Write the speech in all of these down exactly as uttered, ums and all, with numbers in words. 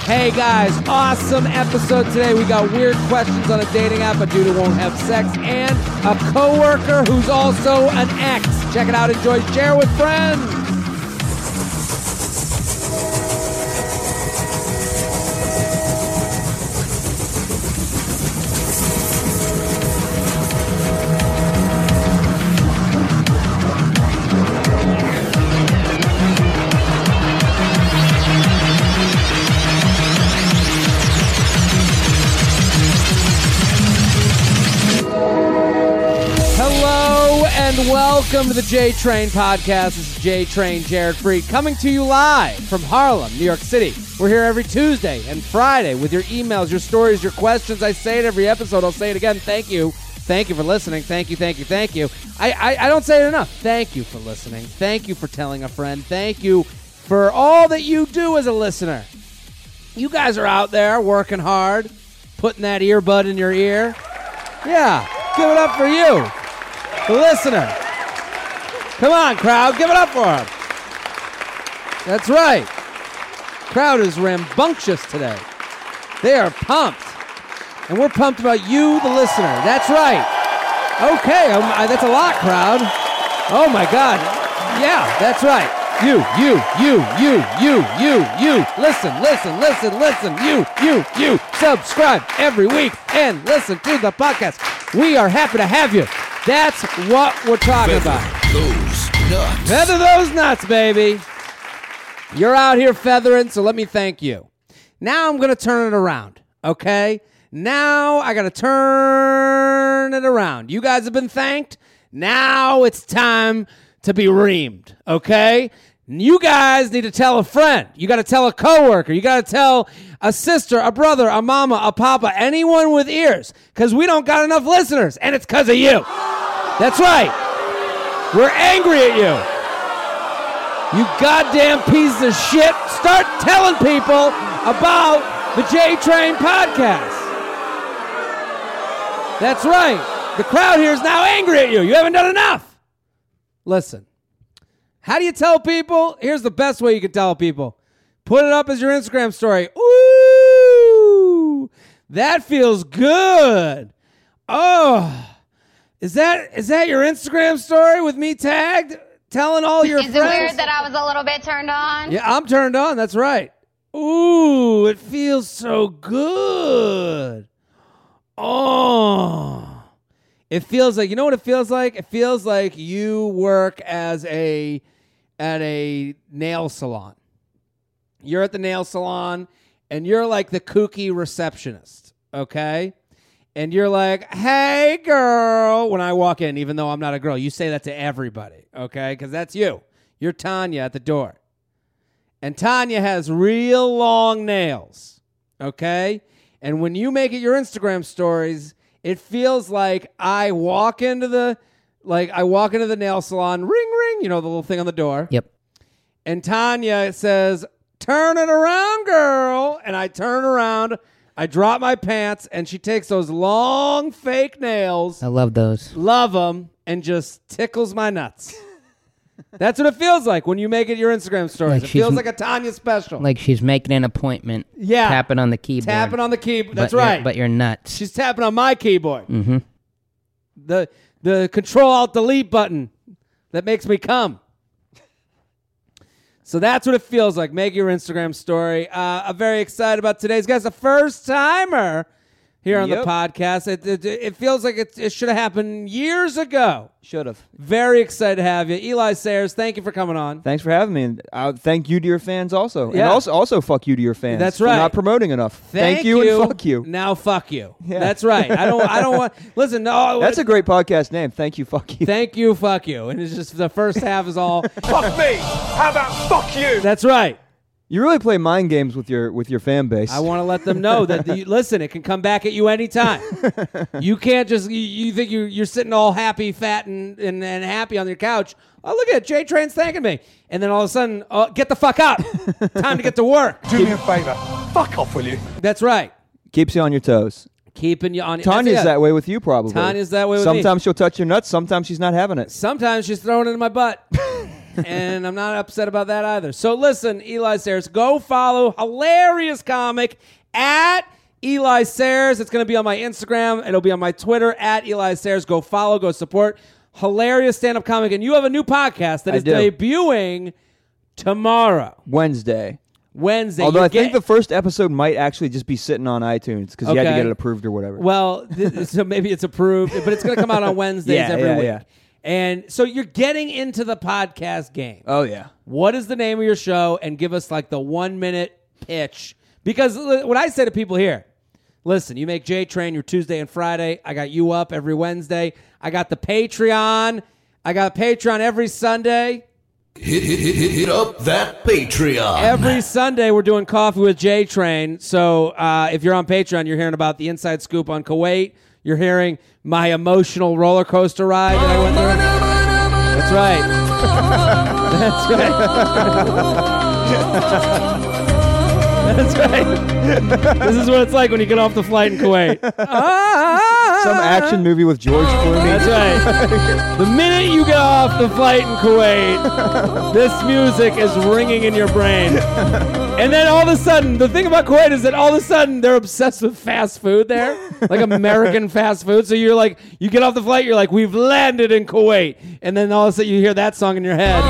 Hey guys, awesome episode today. We got weird questions on a dating app, a dude who won't have sex, and a coworker who's also an ex. Check it out, enjoy, share with friends. Welcome to the J-Train podcast. This is J-Train, Jared Freed, coming to you live from Harlem, New York City. We're here every Tuesday and Friday with your emails, your stories, your questions. I say it every episode. I'll say it again. Thank you. Thank you for listening. Thank you, thank you, thank you. I, I, I don't say it enough. Thank you for listening. Thank you for telling a friend. Thank you for all that you do as a listener. You guys are out there working hard, putting that earbud in your ear. Yeah, give it up for you, the listener. Come on, crowd. Give it up for him. That's right. Crowd is rambunctious today. They are pumped. And we're pumped about you, the listener. That's right. Okay, um, uh, that's a lot, crowd. Oh, my God. Yeah, that's right. You, you, you, you, you, you, you. Listen, listen, listen, listen. You, you, you. Subscribe every week and listen to the podcast. We are happy to have you. That's what we're talking Feather about. Those nuts. Feather those nuts, baby. You're out here feathering, so let me thank you. Now I'm going to turn it around, okay? Now I got to turn it around. You guys have been thanked. Now it's time to be reamed, okay? You guys need to tell a friend. You got to tell a coworker. You got to tell a sister, a brother, a mama, a papa, anyone with ears, because we don't got enough listeners, and it's because of you. That's right. We're angry at you. You goddamn pieces of shit. Start telling people about the J-Train podcast. That's right. The crowd here is now angry at you. You haven't done enough. Listen. How do you tell people? Here's the best way you can tell people. Put it up as your Instagram story. Ooh, that feels good. Oh, is that is that your Instagram story with me tagged? Telling all your Is friends? Is it weird that I was a little bit turned on? Yeah, I'm turned on. That's right. Ooh, it feels so good. Oh. It feels like, you know what it feels like? It feels like you work as a at a nail salon. You're at the nail salon and you're like the kooky receptionist, okay? And you're like, "Hey, girl," when I walk in, even though I'm not a girl. You say that to everybody, okay? Because that's you. You're Tanya at the door. And Tanya has real long nails, okay? And when you make it your Instagram stories, it feels like I walk into the, like I walk into the nail salon, ring, ring, you know, the little thing on the door. Yep. And Tanya says, "Turn it around, girl." And I turn around, I drop my pants, and she takes those long fake nails. I love those. Love them, and just tickles my nuts. That's what it feels like when you make it your Instagram stories. Like it feels m- like a Tanya special. Like she's making an appointment. Yeah. Tapping on the keyboard. Tapping on the keyboard. That's but you're- right. But you're nuts. She's tapping on my keyboard. Mm-hmm. The the Control Alt Delete button that makes me come. So that's what it feels like. Make your Instagram story. Uh, I'm very excited about today's guest, a first timer here on Yep. the podcast. It it, it feels like it, it should have happened years ago. Should have. Very excited to have you, Eli Sayers. Thank you for coming on. Thanks for having me, and uh, thank you to your fans also, and Yeah. also also fuck you to your fans. That's for right. not promoting enough. Thank, you, and fuck you. Now fuck you. Yeah. That's right. I don't. I don't want. Listen. No. That's a great podcast name. Thank you, fuck you. Thank you, fuck you. And it's just the first half is all. Fuck me. How about fuck you? That's right. You really play mind games with your with your fan base. I want to let them know that, the, listen, it can come back at you anytime. You can't just, you, you think you, you're sitting all happy, fat, and, and, and happy on your couch. Oh, look at it. J-Train's thanking me. And then all of a sudden, oh, get the fuck up. Time to get to work. Do me a favor. Fuck off, will you? That's right. Keeps you on your toes. Keeping you on. Tanya's that's it. that way with you, probably. Tanya's that way with me. Sometimes she'll touch your nuts. Sometimes she's not having it. Sometimes she's throwing it in my butt. and I'm not upset about that either. So listen, Eli Sayers, go follow hilarious comic at Eli Sayers. It's going to be on my Instagram. It'll be on my Twitter at Eli Sayers. Go follow, go support. Hilarious stand-up comic. And you have a new podcast that I is do. debuting tomorrow. Wednesday. Wednesday. Although You I think get- the first episode might actually just be sitting on iTunes because you had to Okay. get it approved or whatever. Well, th- so maybe it's approved, but it's going to come out on Wednesdays Yeah, every yeah, week. yeah. And so you're getting into the podcast game. Oh, yeah. What is the name of your show? And give us like the one minute pitch. Because li- what I say to people here, listen, you make J-Train your Tuesday and Friday. I got you up every Wednesday. I got the Patreon. I got Patreon every Sunday. Hit, hit, hit, hit up that Patreon. Every Sunday, we're doing Coffee with J-Train. So uh, if you're on Patreon, you're hearing about the inside scoop on Kuwait. You're hearing my emotional roller coaster ride that I went through. That's right. That's right. That's right. This is what it's like when you get off the flight in Kuwait. Some action movie with George Clooney. That's right. The minute you get off the flight in Kuwait, this music is ringing in your brain. And then all of a sudden, the thing about Kuwait is that all of a sudden they're obsessed with fast food there, like American fast food. So you're like, you get off the flight, you're like, we've landed in Kuwait. And then all of a sudden you hear that song in your head.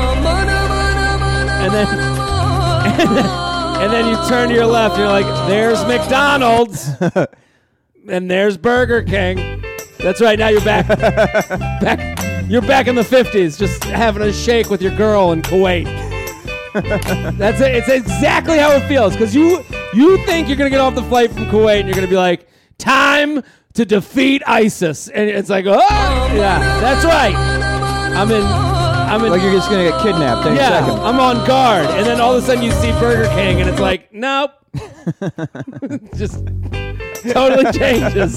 And then, and then, and then you turn to your left, and you're like, there's McDonald's. And there's Burger King. That's right. Now you're back. back. You're back in the fifties, just having a shake with your girl in Kuwait. That's it. It's exactly how it feels because you you think you're gonna get off the flight from Kuwait and you're gonna be like, time to defeat ISIS, and it's like, oh yeah, that's right. I'm in. I'm in. Like you're just going to get kidnapped any yeah, second. I'm on guard, and then all of a sudden you see Burger King, and it's like, nope. Just totally changes.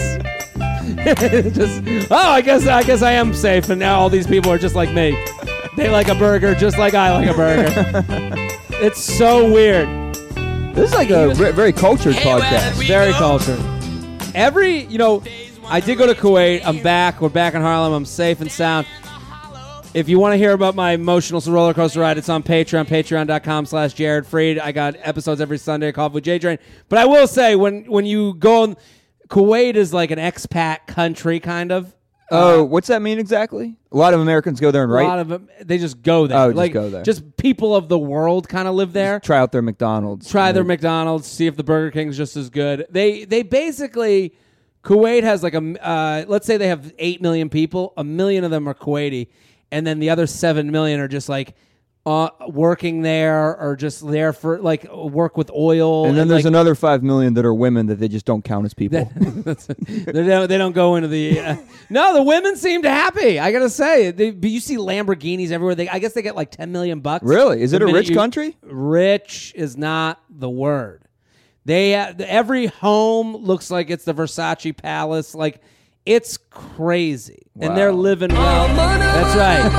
Just oh, I guess I guess I am safe, and now all these people are just like me. They like a burger just like I like a burger. It's so weird. This is like a re- very cultured podcast. Very cultured. Every you know, I did go to Kuwait. I'm back. We're back in Harlem. I'm safe and sound. If you want to hear about my emotional roller coaster ride, it's on Patreon, patreon.com slash Jared Freed. I got episodes every Sunday, Coffee with J-Train. But I will say, when, when you go on, Kuwait is like an expat country, kind of. Oh, Uh, what's that mean exactly? A lot of Americans go there and a write. lot of them, they just go there. Oh, just like, go there. Just people of the world kind of live there. Try out their McDonald's. Try their Yeah. McDonald's, see if the Burger King's just as good. They they basically, Kuwait has like a, uh, let's say they have eight million people. A million of them are Kuwaiti. And then the other seven million are just like uh, working there or just there for like work with oil. And then there's like, another five million that are women that they just don't count as people. they don't, they don't go into the. Uh, no, the women seemed happy. I gotta say, they, but you see Lamborghinis everywhere. They, I guess they get like ten million bucks. Really? Is the it a minute rich you- country? Rich is not the word. They uh, every home looks like it's the Versace palace. Like it's crazy, and they're Wow. living well. That's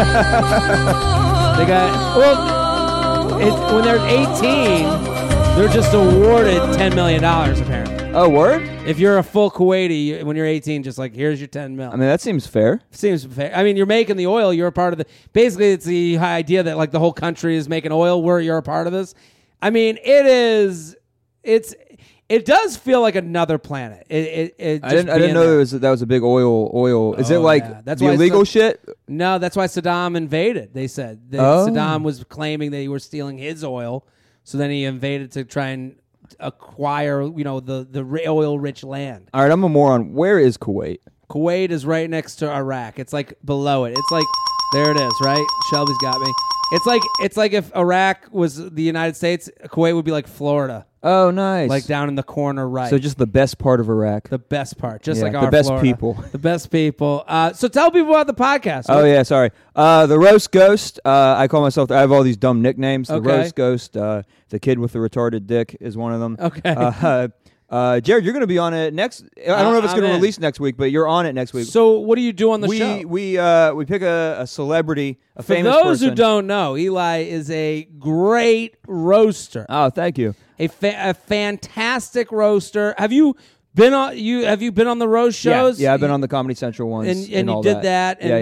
right. They got well. It, when they're eighteen, they're just awarded ten million dollars. Apparently, Oh, word? if you're a full Kuwaiti, you- when you're eighteen, just like here's your ten mil. I mean, that seems fair. Seems fair. I mean, you're making the oil. You're a part of the. Basically, it's the idea that like the whole country is making oil. Where you're a part of this. I mean, it is. It's. It does feel like another planet. It. It. it I just didn't. I didn't being know there. there was that was a big oil. Oil. Is Oh, it like yeah. That's the why illegal some- shit? No, that's why Saddam invaded. They said that Oh. Saddam was claiming that they were stealing his oil, so then he invaded to try and acquire, you know, the the oil-rich land. All right, I'm a moron. Where is Kuwait? Kuwait is right next to Iraq. It's like below it. It's like there it is, right? Shelby's got me. It's like it's like if Iraq was the United States, Kuwait would be like Florida, Oh, nice. like down in the corner, right? So just the best part of Iraq. the best part, just Yeah, like the our best Florida. people. the best people. Uh, so tell people about the podcast. Oh yeah, sorry. Uh, the roast ghost. Uh, I call myself. I have all these dumb nicknames. The Okay. roast ghost. Uh, the kid with the retarded dick is one of them. Okay. Uh, uh, Jared, you're going to be on it next. I don't know if it's I'm going to in. release next week, but you're on it next week. So what do you do on the we show? we uh, we pick a, a celebrity, a For famous those person. who don't know, Eli is a great roaster, Oh, thank you. a, fa- a fantastic roaster. Have you been on you? Have you been on the roast shows? Yeah, yeah, I've been on the Comedy Central ones, and and, you all did that. and, yeah, yeah.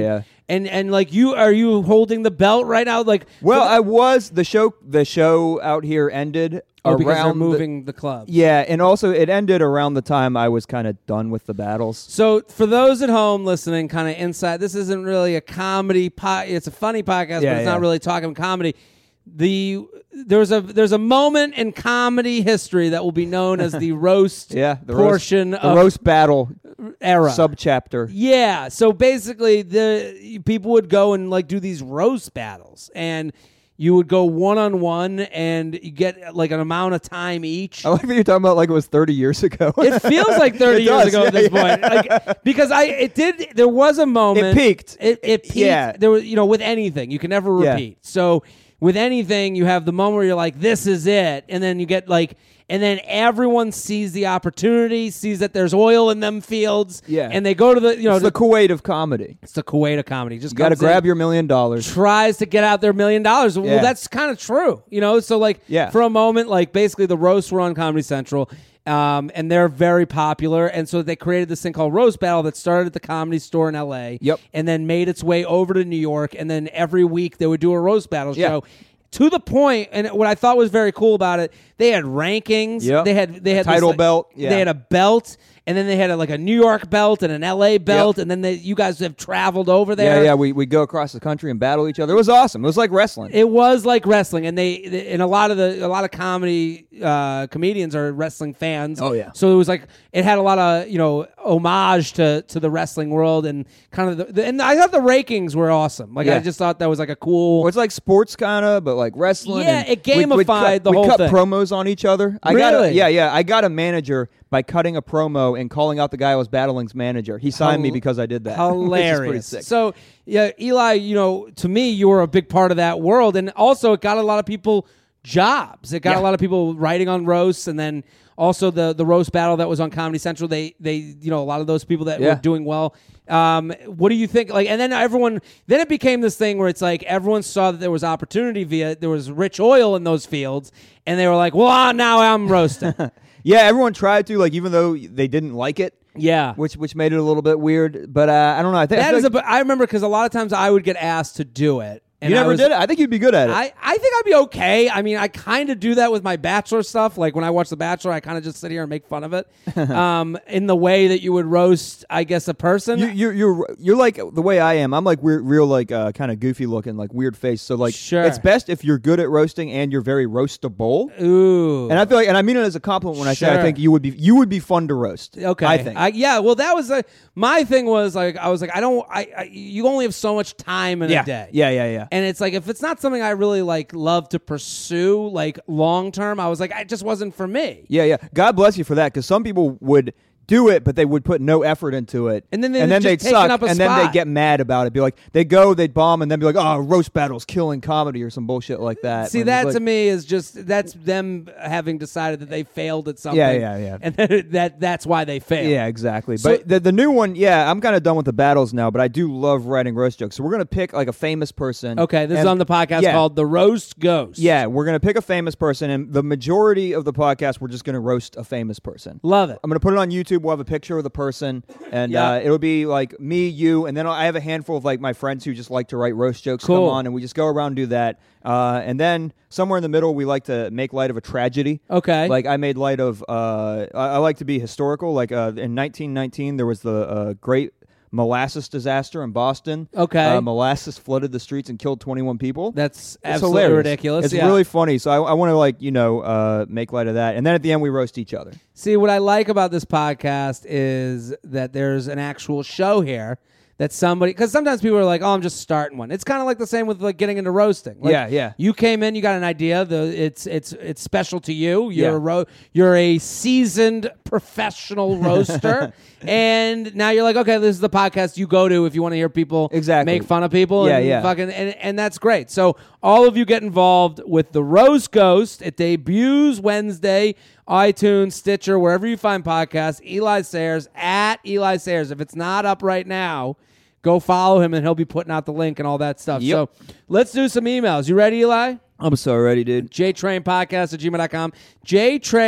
And and like you, are you holding the belt right now? Like, Well, for the- I was the show. The show out here ended oh, because they're around the- moving the, club. yeah, and also it ended around the time I was kind of done with the battles. So for those at home listening, kind of inside, this isn't really a comedy. Po- it's a funny podcast, Yeah, but it's yeah. not really talking comedy. The there's a there's a moment in comedy history that will be known as the roast Yeah, the portion roast, the of roast battle era. subchapter. Yeah, so basically, the people would go and like do these roast battles, and you would go one on one, and you get like an amount of time each. I like that you're talking about like it was thirty years ago. It feels like thirty It years does, ago yeah, at this yeah. point, like because I it did. There was a moment. It peaked. It, it peaked. Yeah. There was, you know, with anything, you can never Yeah. repeat. So with anything, you have the moment where you're like, "This is it," and then you get like. And then everyone sees the opportunity, sees that there's oil in them fields, Yeah. and they go to the, you know, It's the Kuwait of comedy. it's the Kuwait of comedy. Just You got to comes in, grab your million dollars. tries to get out their million dollars. Well, Yeah. that's kind of true, you know. So like, Yeah. for a moment, like basically the roasts were on Comedy Central, um, and they're very popular, and so they created this thing called Roast Battle that started at the Comedy Store in L A. Yep. And then made its way over to New York, and then every week they would do a roast battle Yeah. show. To the point, and what I thought was very cool about it, they had rankings. Yep. They had they A had this, title like- belt, yeah. They had a belt, and then they had a, like a New York belt and an L A belt, and then they, you guys have traveled over there. Yeah, yeah. We we go across the country and battle each other. It was awesome. It was like wrestling. It was like wrestling, and they and a lot of the a lot of comedy uh, comedians are wrestling fans. Oh, yeah. So it was like it had a lot of you know homage to to the wrestling world and kind of the, the and I thought the rankings were awesome. Like I Yeah. just thought that was like a cool. Well, it's like sports kind of, but like wrestling. Yeah, and it we'd- we'd gamified cut, the we'd whole cut thing. promos on each other. I got a, Really? yeah, yeah. I got a manager by cutting a promo and calling out the guy I was battling's manager. He signed me Hil- because I did that. Which is pretty Hilarious. sick. So yeah, Eli, you know, to me, you were a big part of that world, and also it got a lot of people jobs. It got Yeah. a lot of people writing on roasts, and then also the the roast battle that was on Comedy Central. They they you know a lot of those people that Yeah. were doing well. Um, what do you think? Like, and then everyone, then it became this thing where it's like everyone saw that there was opportunity via there was rich oil in those fields, and they were like, well, ah, now I'm roasting. Yeah, everyone tried to, like, even though they didn't like it, Yeah. which which made it a little bit weird. But uh, I don't know. I think I That feel is like a, but I remember because a lot of times I would get asked to do it. And you I never was, did it. I think you'd be good at it. I, I think I'd be okay. I mean, I kind of do that with my Bachelor stuff. Like when I watch The Bachelor, I kind of just sit here and make fun of it um, in the way that you would roast, I guess, a person. You, you're you're you're like the way I am. I'm like weird, real like uh, kind of goofy looking, like weird face. So like, Sure. it's best if you're good at roasting and you're very roastable. Ooh. And I feel like, and I mean it as a compliment when I say I Sure. think you would be you would be fun to roast. Okay. I think. I, yeah. Well, that was a, my thing. Was like I was like I don't. I, I you only have so much time in yeah. a day. Yeah, yeah, yeah. And it's like if it's not something I really like love to pursue like long term, I was like it just wasn't for me. Yeah, yeah. God bless you for that, because some people would do it, but they would put no effort into it, And then they'd and then just they'd taken suck, up a and then spot. they'd get mad about it. Be like, they'd go, they'd bomb, and then be like, "Oh, roast battles killing comedy" or some bullshit like that. See, When that it's to like- me is just that's them having decided that they failed at something. Yeah, yeah, yeah. And that, that that's why they failed. Yeah, exactly. So- but the the new one, yeah, I'm kind of done with the battles now, but I do love writing roast jokes. So we're gonna pick like a famous person. Okay, this is and- on the podcast yeah. called The Roast Ghost. Yeah, we're gonna pick a famous person, and the majority of the podcast, we're just gonna roast a famous person. Love it. I'm gonna put it on YouTube. We'll have a picture of the person, and Yeah. uh, it'll be like me, you, and then I have a handful of like my friends who just like to write roast jokes. Cool. Come on, and we just go around and do that. Uh, and then somewhere in the middle, we like to make light of a tragedy. Okay. Like I made light of. Uh, I, I like to be historical. Like uh, in nineteen nineteen, there was the uh, Great Molasses disaster in Boston. Okay. Uh, molasses flooded the streets and killed twenty-one people. That's It's absolutely hilarious. ridiculous. It's yeah. really funny. So I, I want to like you know uh, make light of that, and then at the end we roast each other. See, what I like about this podcast is that there's an actual show here that somebody, because sometimes people are like, oh, I'm just starting one. It's kind of like the same with like getting into roasting. Like, Yeah, yeah. You came in, you got an idea. The it's it's it's special to you. You're Yeah. a ro- you're a seasoned professional roaster, and now you're like, okay, this is the podcast you go to if you want to hear people Exactly. make fun of people. Yeah, and yeah. Fucking, and and that's great. So all of you get involved with the Roast Ghost. It debuts Wednesday. iTunes, Stitcher, wherever you find podcasts. Eli Sayers at Eli Sayers. If it's not up right now, go follow him and he'll be putting out the link and all that stuff. Yep. So let's do some emails. You ready, Eli? I'm so ready, dude. JTrainPodcast at gmail dot com.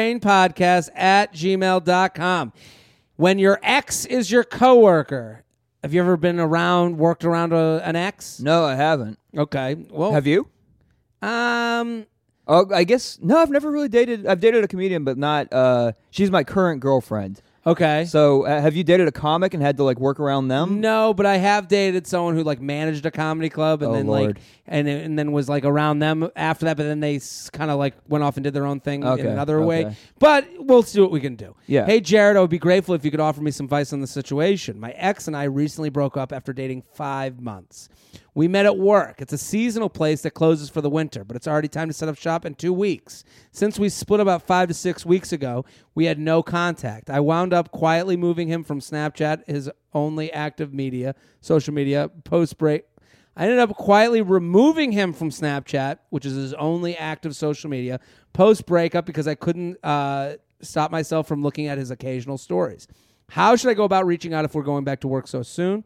JTrainPodcast at gmail dot com. When your ex is your coworker, Have you ever been around, worked around a, an ex? No, I haven't. Okay. Well, Have you? Um, Oh, I guess no. I've never really dated. I've dated a comedian, but not. Uh, she's my current girlfriend. okay. So, uh, have you dated a comic and had to like work around them? No, but I have dated someone who like managed a comedy club and Oh, then Lord. like and and then was like around them after that, but then they kind of like went off and did their own thing in Okay, another way. okay. But we'll see what we can do. Yeah. Hey, Jared, I would be grateful if you could offer me some advice on the situation. My ex and I recently broke up after dating five months. We met at work. It's a seasonal place that closes for the winter, but it's already time to set up shop in two weeks. Since we split about five to six weeks ago, we had no contact. I wound up quietly moving him from Snapchat, his only active media, social media, post-break. I ended up quietly removing him from Snapchat, which is his only active social media, post-breakup because I couldn't uh, stop myself from looking at his occasional stories. How should I go about reaching out if we're going back to work so soon?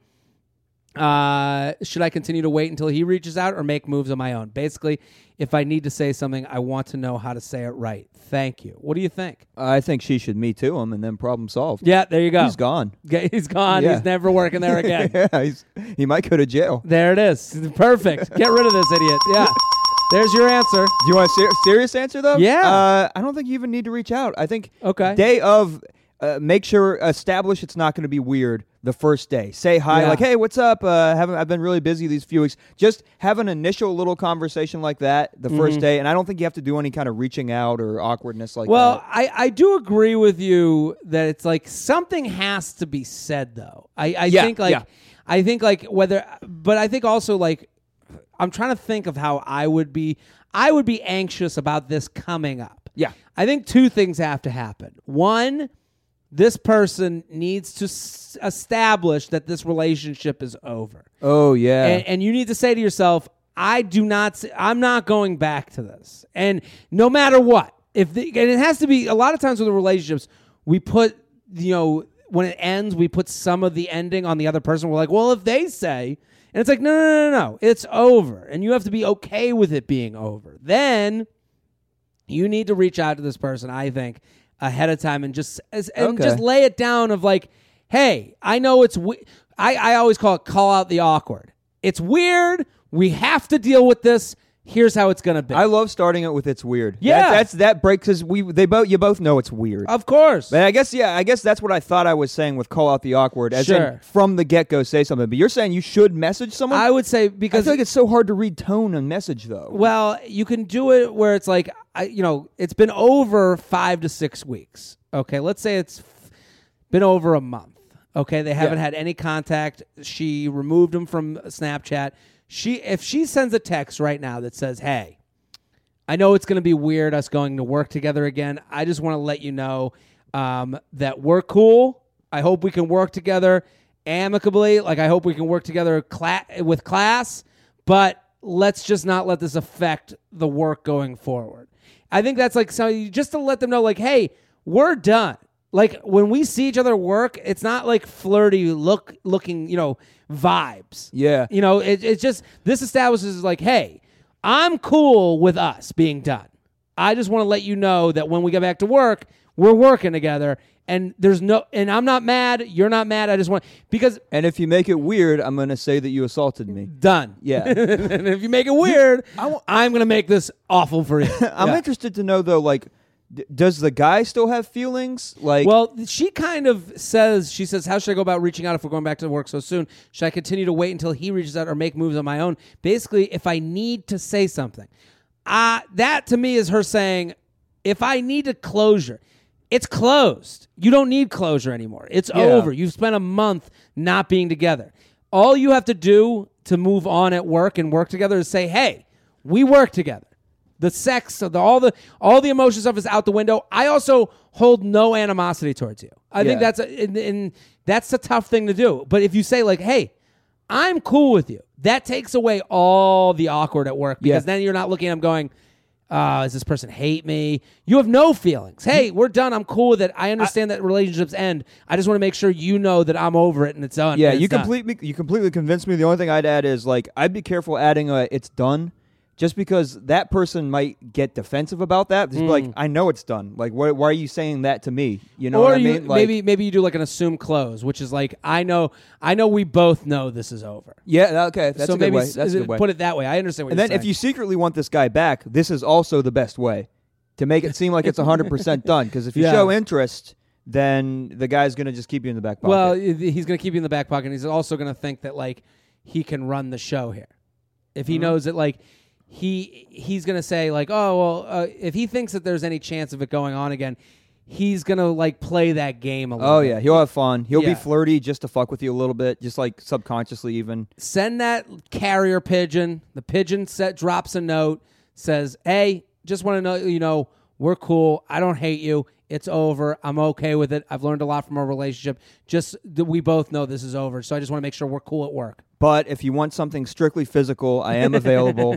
Uh, should I continue to wait until he reaches out or make moves on my own? Basically, if I need to say something, I want to know how to say it right. Thank you. What do you think? I think she should me too him, and then problem solved. Yeah, there you go. He's gone. Okay, he's gone. Yeah. He's never working there again. yeah, he's, he might go to jail. There it is. Perfect. Get rid of this idiot. Yeah. There's your answer. Do you want a ser- serious answer though? Yeah. Uh, I don't think you even need to reach out. I think Okay. day of, uh, make sure establish it's not going to be weird the first day. Say hi, Yeah. like, hey, what's up? Uh, haven't I've been really busy these few weeks. Just have an initial little conversation like that the first day, and I don't think you have to do any kind of reaching out or awkwardness like Well, that. I, I do agree with you that it's like something has to be said though. I, I Yeah, think like yeah. I think like whether but I think also like I'm trying to think of how I would be I would be anxious about this coming up. Yeah. I think two things have to happen. One, this person needs to s- establish that this relationship is over. Oh yeah. And, and you need to say to yourself, I do not, s- I'm not going back to this. And no matter what, if the, and it has to be, a lot of times with the relationships, we put, you know, when it ends, we put some of the ending on the other person. We're like, well, if they say, and it's like, no, no, no, no, no, it's over. And you have to be okay with it being over. Then you need to reach out to this person, I think, ahead of time and just as, and Okay. just lay it down of like, hey, I know it's we- I, I always call it call out the awkward. It's weird. We have to deal with this. Here's how it's gonna be. I love starting it with "it's weird." Yeah. That, that's that breaks because we they both you both know it's weird. of course. But I guess yeah, I guess that's what I thought I was saying with call out the awkward. As Sure. in from the get go, say something. But you're saying you should message someone. I would say I because feel like it's so hard to read tone and message though. well, you can do it where it's like I, you know, it's been over five to six weeks. Okay, let's say it's f- been over a month. Okay, they haven't Yeah. had any contact. She removed him from Snapchat. She, if she sends a text right now that says, "Hey, I know it's going to be weird us going to work together again. I just want to let you know um, that we're cool. I hope we can work together amicably. Like I hope we can work together cla- with class, but let's just not let this affect the work going forward." I think that's like so just to let them know, like, hey, we're done. Like when we see each other work, it's not like flirty look looking, you know, vibes. Yeah. You know, it, it's just this establishes like, hey, I'm cool with us being done. I just want to let you know that when we get back to work, we're working together, and there's no, and I'm not mad. You're not mad. I just want because And if you make it weird, I'm gonna say that you assaulted me. done. Yeah. And if you make it weird, I w- I'm gonna make this awful for you. I'm Yeah. interested to know though, like, d- does the guy still have feelings? Like, Well, she kind of says, she says, how should I go about reaching out if we're going back to work so soon? Should I continue to wait until he reaches out or make moves on my own? Basically, if I need to say something. Uh, that to me is her saying, if I need a closure, it's closed. You don't need closure anymore. It's Yeah. over. You've spent a month not being together. All you have to do to move on at work and work together is say, hey, we work together. The sex, the, all the all the emotion stuff is out the window. I also hold no animosity towards you. I think Yeah. that's a, and, and that's a tough thing to do. But if you say like, "Hey, I'm cool with you," that takes away all the awkward at work because Yeah. then you're not looking at them going, uh, "Does this person hate me?" You have no feelings. Hey, we're done. I'm cool with it. I understand that relationships end. I just want to make sure you know that I'm over it and it's done. yeah, and you it's done. completely you completely convinced me. The only thing I'd add is like I'd be careful adding a "it's done." just because that person might get defensive about that. Just be like, I know it's done. Like, why, why are you saying that to me? You know or what I you, mean? Like, maybe maybe you do like an assumed close, which is like, I know I know we both know this is over. yeah, okay, that's so a good maybe way. s- That's a good way. put it that way. I understand what And you're then saying. if you secretly want this guy back, this is also the best way to make it seem like it's one hundred percent done. Because if you Yeah. show interest, then the guy's going to just keep you in the back pocket. Well, i- he's going to keep you in the back pocket. And he's also going to think that like he can run the show here. If he Mm-hmm. knows that like he he's going to say like, oh well, uh, if he thinks that there's any chance of it going on again, he's going to like play that game a little. oh, bit. yeah, he'll have fun. He'll Yeah. be flirty just to fuck with you a little bit, just like subconsciously even. Send that carrier pigeon. The pigeon set drops a note, says, "Hey, just want to know, you know, we're cool. I don't hate you. It's over. I'm okay with it. I've learned a lot from our relationship. Just that we both know this is over. So I just want to make sure we're cool at work." But if you want something strictly physical, I am available.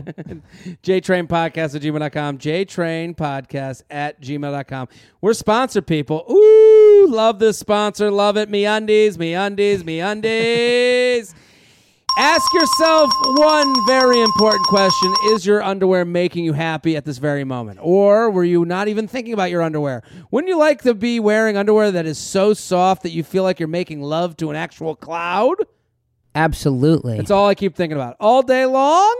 JTrain Podcast at gmail dot com. JTrain Podcast at gmail dot com. We're sponsored, people. Ooh, love this sponsor. Love it. MeUndies, MeUndies, MeUndies. Ask yourself one very important question. Is your underwear making you happy at this very moment? Or were you not even thinking about your underwear? Wouldn't you like to be wearing underwear that is so soft that you feel like you're making love to an actual cloud? Absolutely. That's all I keep thinking about. All day long?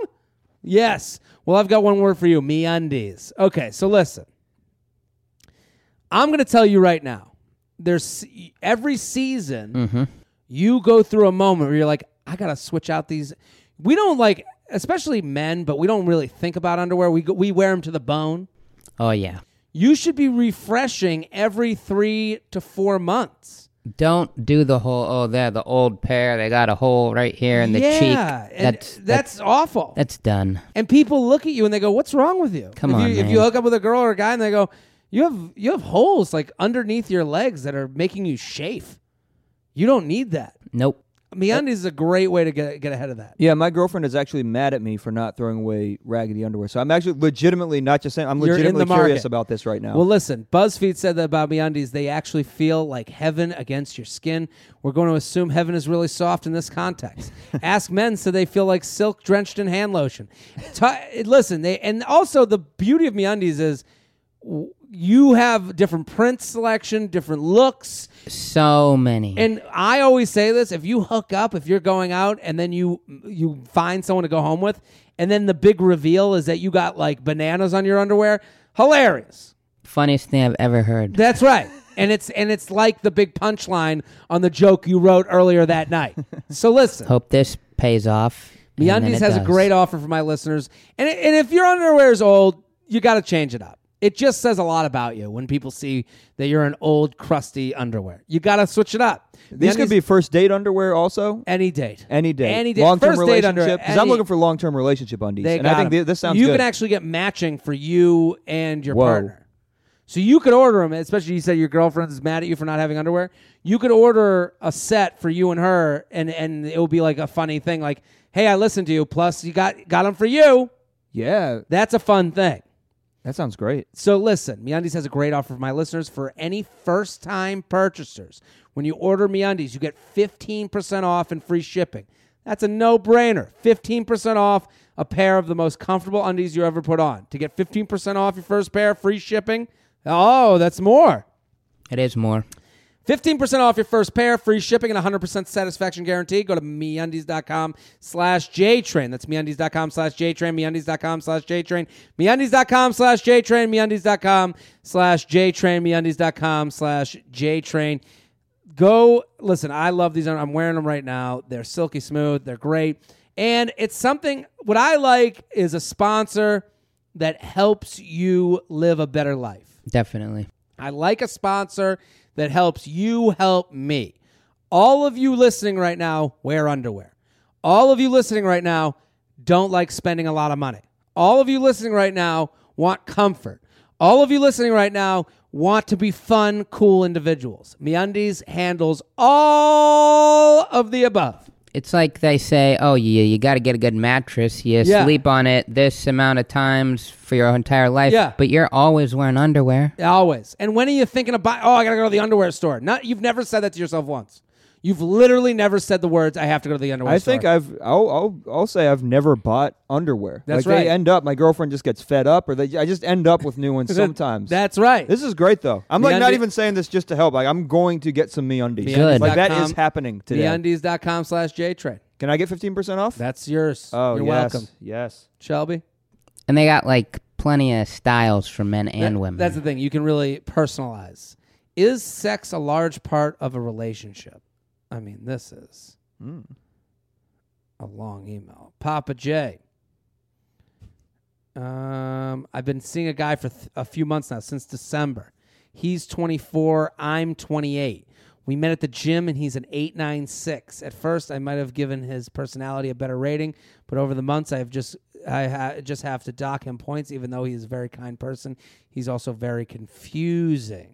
Yes. Well, I've got one word for you. MeUndies. Okay, so listen. I'm going to tell you right now. There's every season, Mm-hmm. you go through a moment where you're like, I got to switch out these. We don't like, especially men, but we don't really think about underwear. We go, we wear them to the bone. Oh, yeah. You should be refreshing every three to four months. Don't do the whole, oh, they're the old pair. They got a hole right here in the yeah, cheek. and That's, that's awful. That's done. And people look at you and they go, "What's wrong with you?" Come if on, you, If man. you hook up with a girl or a guy and they go, "You have you have holes like underneath your legs that are making you chafe." You don't need that. Nope. MeUndies is a great way to get get ahead of that. Yeah, my girlfriend is actually mad at me for not throwing away raggedy underwear. So I'm actually legitimately not just saying, I'm You're in legitimately the market. curious about this right now. Well, listen, BuzzFeed said that about MeUndies. They actually feel like heaven against your skin. We're going to assume heaven is really soft in this context. Ask men, so they feel like silk drenched in hand lotion. T- listen, they and also the beauty of MeUndies is w- you have different print selection, different looks. So many. And I always say this: if you hook up, if you're going out, and then you you find someone to go home with, and then the big reveal is that you got like bananas on your underwear, hilarious. Funniest thing I've ever heard. That's right. And it's and it's like the big punchline on the joke you wrote earlier that night. So listen, Hope this pays off. and then MeUndies it has a does. great offer for my listeners. And and if your underwear is old, you got to change it up. It just says a lot about you when people see that you're an old, crusty underwear. You got to switch it up. These could MeUndies- be first date underwear also. any date. Any day. Any day. Long-term First date under- relationship. Because I'm any- looking for long-term relationship undies. They and I got think 'em. th- this sounds you good. can actually get matching for you and your Whoa. partner. So you could order them, especially you said your girlfriend is mad at you for not having underwear. You could order a set for you and her, and, and it will be like a funny thing like, hey, I listened to you, plus you got, got them for you. yeah, That's a fun thing. that sounds great. So listen, MeUndies has a great offer for my listeners. For any first-time purchasers, when you order MeUndies, you get fifteen percent off and free shipping. That's a no-brainer. fifteen percent off a pair of the most comfortable undies you ever put on. To get fifteen percent off your first pair, free shipping. Oh, that's more. It is more. fifteen percent off your first pair, free shipping, and one hundred percent satisfaction guarantee. Go to MeUndies.com slash JTrain. That's MeUndies.com slash JTrain, MeUndies.com slash JTrain, MeUndies.com slash JTrain, MeUndies.com slash JTrain, MeUndies.com slash JTrain. Go, listen, I love these. I'm wearing them right now. They're silky smooth. They're great. And it's something, what I like is a sponsor that helps you live a better life. Definitely. I like a sponsor that helps you help me. All of you listening right now wear underwear. All of you listening right now don't like spending a lot of money. All of you listening right now want comfort. All of you listening right now want to be fun, cool individuals. MeUndies handles all of the above. It's like they say, oh, you, you got to get a good mattress. You Yeah. sleep on it this amount of times for your entire life. Yeah. But you're always wearing underwear. Always. And when are you thinking of buying? Oh, I got to go to the underwear store. Not, you've never said that to yourself once. You've literally never said the words, I have to go to the underwear I store. think I've. I'll, I'll. I'll say I've never bought underwear. That's like right. They end up. My girlfriend just gets fed up, or they. I just end up with new ones sometimes. That's right. This is great though. I'm like not MeUndies- even saying this just to help. Like I'm going to get some MeUndies. Good. Like that MeUndies dot com is happening today. MeUndies.com slash JTrain. Can I get fifteen percent off? That's yours. oh, You're yes. welcome. Yes. Shelby? And they got like plenty of styles for men and That- women. That's the thing. You can really personalize. Is sex a large part of a relationship? I mean, this is Mm. a long email. Papa J. Um, I've been seeing a guy for th- a few months now, since December. He's twenty-four. I'm twenty-eight. We met at the gym, and he's an eight nine six. At first, I might have given his personality a better rating, but over the months, I've just I ha- just have to dock him points, even though he's a very kind person. He's also very confusing.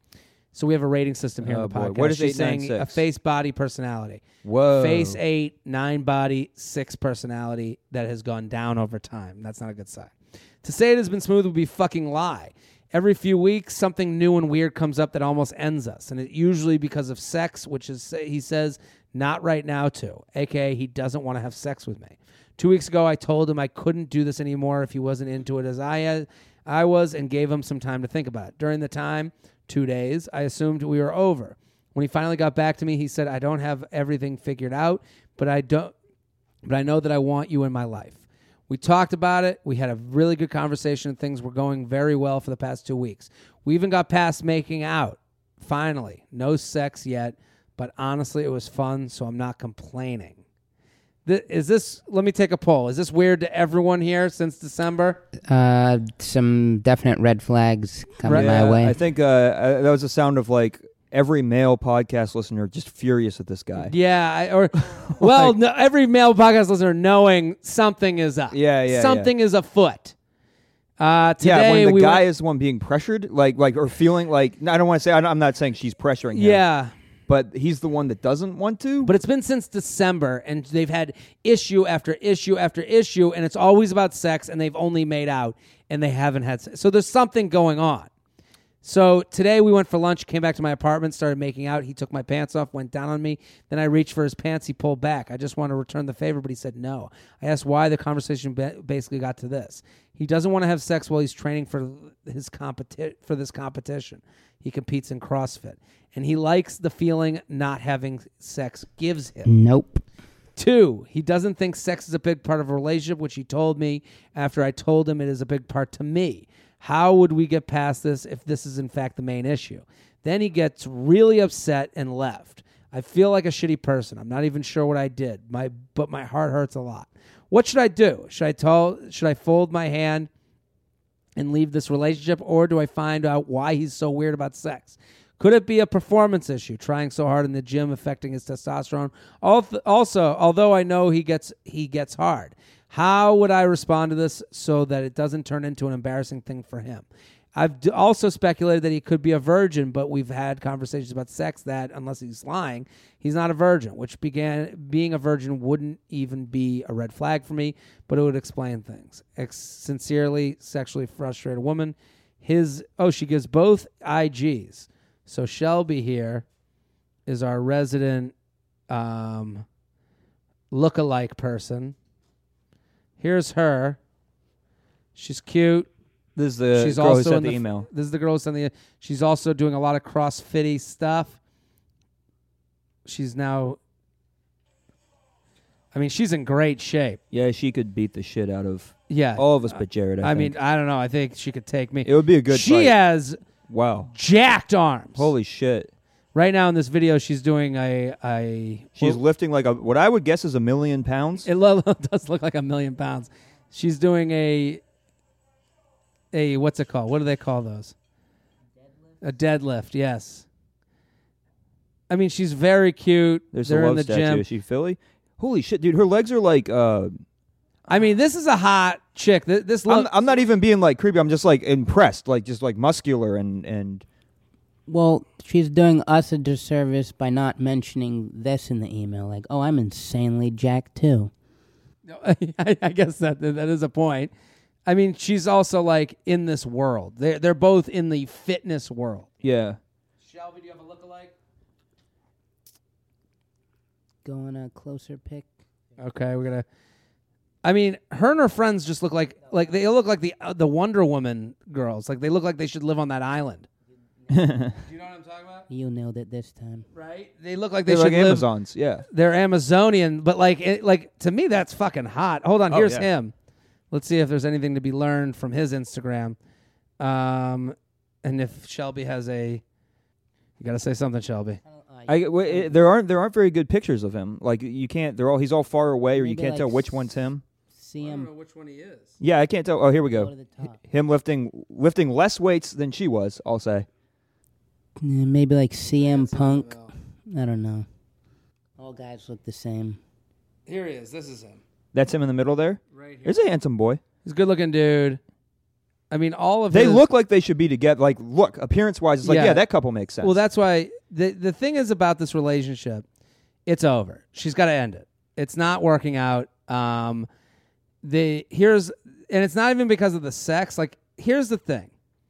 So we have a rating system here Oh, on the boy. podcast. What is She's eight nine saying six? a face, body, personality. Whoa. Face eight, nine body, six personality that has gone down over time. That's not a good sign. To say it has been smooth would be fucking lie. Every few weeks, something new and weird comes up that almost ends us, and it usually because of sex, which is, he says, not right now too, a k a he doesn't want to have sex with me. Two weeks ago, I told him I couldn't do this anymore if he wasn't into it as I, uh, I was, and gave him some time to think about it. During the time, two days, I assumed we were over. When he finally got back to me, he said, I don't have everything figured out, but I don't, but I know that I want you in my life. We talked about it. We had a really good conversation, and things were going very well for the past two weeks. We even got past making out. Finally, no sex yet, but honestly, it was fun, so I'm not complaining. Th- is this, let me take a poll. Is this weird to everyone here since December? uh, some definite red flags coming Yeah, my way. I think uh, uh, that was the sound of like every male podcast listener just furious at this guy. Yeah, I, or well, no, every male podcast listener knowing something is up. Yeah, yeah, something is afoot. Uh, today Yeah, when the we guy went, is the one being pressured, like, like, or feeling like, I don't want to say, I'm not saying she's pressuring him. yeah, But he's the one that doesn't want to. but it's been since December, and they've had issue after issue after issue, and it's always about sex, and they've only made out, and they haven't had sex. So there's something going on. So today we went for lunch, came back to my apartment, started making out. He took my pants off, went down on me. Then I reached for his pants. He pulled back. I just want to return the favor, but he said no. I asked why. The conversation ba- basically got to this. He doesn't want to have sex while he's training for his competi- for this competition. He competes in CrossFit, and he likes the feeling not having sex gives him. Nope. Two, he doesn't think sex is a big part of a relationship, which he told me after I told him it is a big part to me. How would we get past this if this is in fact the main issue? Then he gets really upset and left. I feel like a shitty person. I'm not even sure what I did, my but my heart hurts a lot. What should I do? Should I tell? Should I fold my hand and leave this relationship, or do I find out why he's so weird about sex? Could it be a performance issue, trying so hard in the gym, affecting his testosterone? Also, although I know he gets he gets hard, how would I respond to this so that it doesn't turn into an embarrassing thing for him? I've d- also speculated that he could be a virgin, but we've had conversations about sex that, unless he's lying, he's not a virgin, which began being a virgin wouldn't even be a red flag for me, but it would explain things. Ex- sincerely, sexually frustrated woman. His oh, she gives both I Gs. So Shelby here is our resident um, look-alike person. Here's her. She's cute. This is the She's girl who also sent in the, the email. This is the girl who sent the. She's also doing a lot of CrossFitty stuff. She's now. I mean, she's in great shape. Yeah, she could beat the shit out of Yeah, all of us, but Jared. I, I think. mean, I don't know. I think she could take me. it would be a good She fight. has Wow. jacked arms. Holy shit. Right now in this video, she's doing a a. She's well, lifting like a what I would guess is a million pounds. It lo- does look like a million pounds. She's doing a a what's it called? What do they call those? Deadlift. A deadlift, yes. I mean, she's very cute. There's They're a in love the statue. gym. Is she Philly? Holy shit, dude! Her legs are like. Uh, I mean, this is a hot chick. This, this I'm, look. I'm not even being like creepy. I'm just like impressed, like just like muscular and and. Well, she's doing us a disservice by not mentioning this in the email. Like, oh, I'm insanely jacked too. I, I guess that that is a point. I mean, she's also like in this world. They're they're both in the fitness world. Yeah. Shelby, do you have a lookalike? go on a closer pic. Okay, we're gonna. I mean, her and her friends just look like like they look like the uh, the Wonder Woman girls. Like they look like they should live on that island. Do you know what I'm talking about? You nailed it this time. Right? They look like they They're should like live. Amazons, yeah. They're Amazonian, but like it, like to me that's fucking hot. Hold on, Oh, here's yeah. him. Let's see if there's anything to be learned from his Instagram. Um, and if Shelby has a, you gotta say something, Shelby. I, w- it, there aren't there aren't very good pictures of him. Like you can't. They're all he's all far away, or you Maybe can't like tell which s- one's him. See him which one he is. Yeah, I can't tell. Oh, here we go go. to the top. Him lifting lifting less weights than she was. I'll say. Yeah, maybe like C M Punk. I don't know. All guys look the same. Here he is. This is him. That's him in the middle there. Right here. Here's a handsome boy. He's a good looking dude. I mean, all of They his, look like they should be together. Like, look, appearance wise, it's like, Yeah. yeah, that couple makes sense. Well, that's why the the thing is about this relationship, it's over. She's got to end it. It's not working out. Um, the here's and it's not even because of the sex. Like, here's the thing.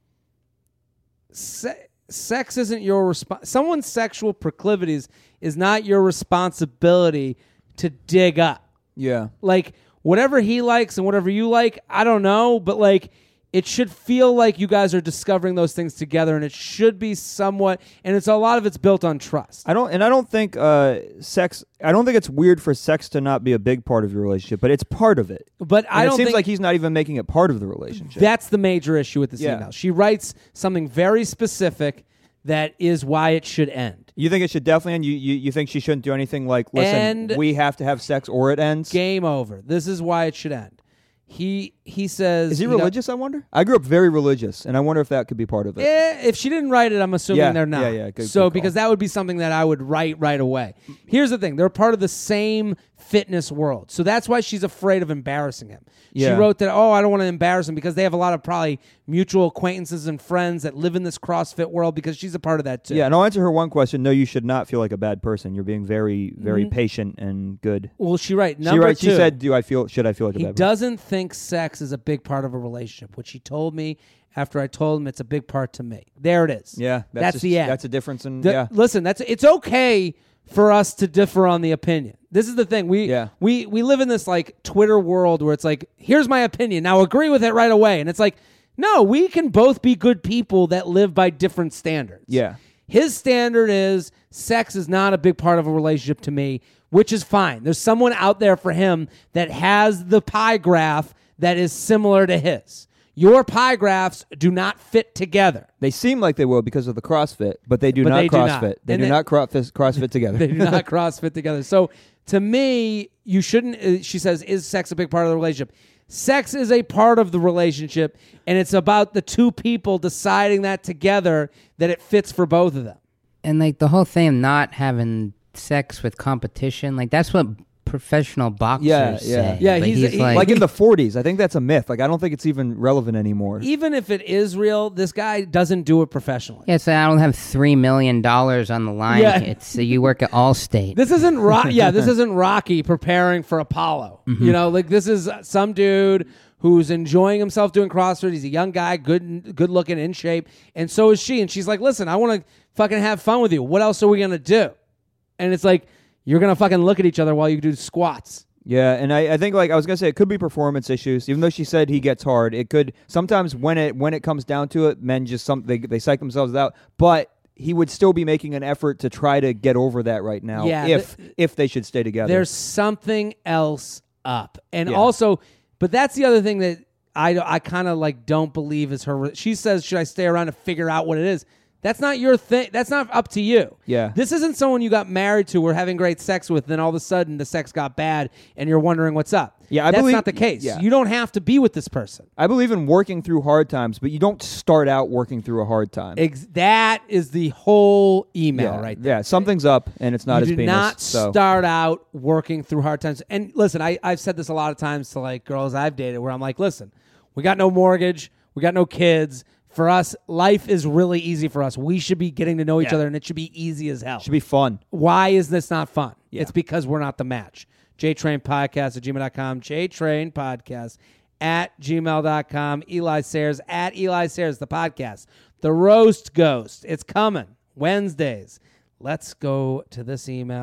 Se- sex isn't your resp- someone's sexual proclivities is not your responsibility to dig up. yeah. Like whatever he likes and whatever you like, I don't know, but like it should feel like you guys are discovering those things together, and it should be somewhat, and it's a lot of it's built on trust. I don't, and I don't think uh, sex. I don't think it's weird for sex to not be a big part of your relationship, but it's part of it. But And I it don't seems think like he's not even making it part of the relationship. that's the major issue with this Yeah. email. She writes something very specific that is why it should end. You think it should definitely end? You, you you think she shouldn't do anything like, listen, And- we have to have sex or it ends? Game over. This is why it should end. He he says Is he got- religious, I wonder? I grew up very religious, and I wonder if that could be part of it. Eh, if she didn't write it, I'm assuming Yeah, they're not. yeah, yeah, good- so good call. because that would be something that I would write right away. Here's the thing: they're part of the same fitness world, so that's why she's afraid of embarrassing him. Yeah. She wrote that, oh, I don't want to embarrass him because they have a lot of probably mutual acquaintances and friends that live in this CrossFit world because she's a part of that too. Yeah, and I'll answer her one question. No, you should not feel like a bad person. You're being very, very patient and good. Well, she right. She Mm-hmm. Number write, two, she said, "Do I feel? Should I feel like a he bad person?" doesn't think sex is a big part of a relationship, which he told me after I told him it's a big part to me. There it is. Yeah, that's, that's just- the end. That's a difference in The- yeah. Listen, that's it's okay for us to differ on the opinion. This is the thing. We Yeah. we we live in this like Twitter world where it's like, here's my opinion. Now agree with it right away. And it's like, no, we can both be good people that live by different standards. Yeah. His standard is sex is not a big part of a relationship to me, which is fine. There's someone out there for him that has the pie graph that is similar to his. Your pie graphs do not fit together. They seem like they will because of the CrossFit, but they do But not they do CrossFit. not. They And do they- not CrossFit, CrossFit together. They do not CrossFit together. So to me, you shouldn't, uh, she says, is sex a big part of the relationship? Sex is a part of the relationship, and it's about the two people deciding that together that it fits for both of them. And like the whole thing of not having sex with competition, like that's what professional boxers Yeah, yeah. say. Yeah, But he's- he- like, like in the forties. I think that's a myth. Like I don't think it's even relevant anymore. Even if it is real, this guy doesn't do it professionally. yeah, so I don't have three million dollars on the line. Yeah. It's uh, you work at Allstate. This isn't Ro- yeah, this isn't Rocky preparing for Apollo. You know, like this is some dude who's enjoying himself doing CrossFit. He's a young guy, good good looking, in shape, and so is she. And she's like, "Listen, I want to fucking have fun with you. What else are we gonna do?" And it's like, you're gonna fucking look at each other while you do squats. Yeah, and I, I think like I was gonna say, it could be performance issues. Even though she said he gets hard, it could sometimes when it when it comes down to it, men just some they they psych themselves out. But he would still be making an effort to try to get over that right now. Yeah, if if they should stay together. There's something else up, and Yeah. also, but that's the other thing that I I kind of like don't believe is her. She says, "Should I stay around to figure out what it is?" That's not your thing. That's not up to you. Yeah. This isn't someone you got married to or having great sex with, then all of a sudden the sex got bad and you're wondering what's up. Yeah, I That's believe- not the case. yeah. You don't have to be with this person. I believe in working through hard times, but you don't start out working through a hard time. Ex- that is the whole email yeah, right there. Yeah, something's up, and it's not you his do penis. not so. start out working through hard times. And listen, I, I've said this a lot of times to like girls I've dated where I'm like, listen, we got no mortgage, we got no kids. For us, life is really easy for us. We should be getting to know each Yeah. other, and it should be easy as hell. Should be fun. Why is this not fun? Yeah. It's because we're not the match. JTrain Podcast at gmail dot com. JTrain Podcast at gmail dot com. Eli Sayers at Eli Sayers, the podcast. The Roast Ghost. It's coming Wednesdays. Let's go to this email.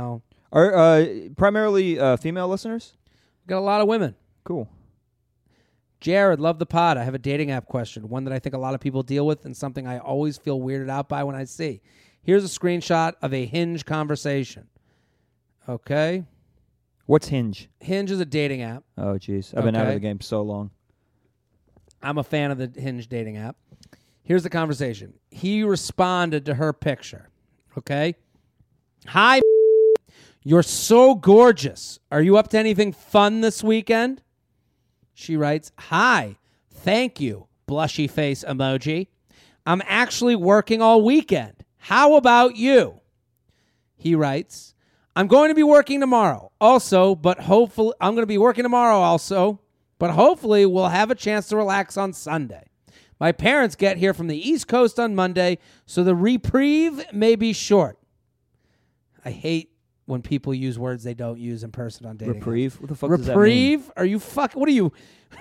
Are uh, primarily uh, female listeners? Got a lot of women. Cool. Jared, love the pod. I have a dating app question, one that I think a lot of people deal with and something I always feel weirded out by when I see. Here's a screenshot of a Hinge conversation. Okay. What's Hinge? Hinge is a dating app. Oh, jeez. I've been out of Okay. the game so long. I'm a fan of the Hinge dating app. Here's the conversation. He responded to her picture. Okay. Hi, you're so gorgeous. Are you up to anything fun this weekend? She writes, hi, thank you, blushy face emoji. I'm actually working all weekend. How about you? He writes, I'm going to be working tomorrow also, but hopefully, I'm going to be working tomorrow also, but hopefully we'll have a chance to relax on Sunday. My parents get here from the East Coast on Monday, so the reprieve may be short. I hate when people use words they don't use in person on dating. Reprieve? apps. What the fuck does that mean? Reprieve? Are you fuck? What are you?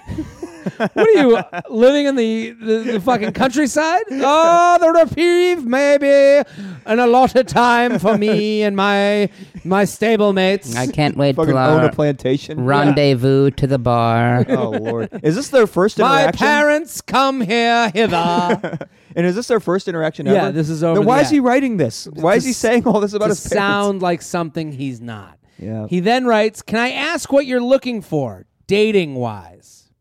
What are you living in the, the, the fucking countryside? Oh, the reprieve maybe an allotted time for me and my my stable mates. I can't wait Fucking till own a our plantation. rendezvous to the bar. Oh, Lord. Is this their first My interaction? parents come here hither. And is this their first interaction ever? Yeah, this is over Then the why is app. he writing this? Why is he s- saying all this about to his parents? sound like something he's not. Yeah. He then writes, can I ask what you're looking for, dating-wise?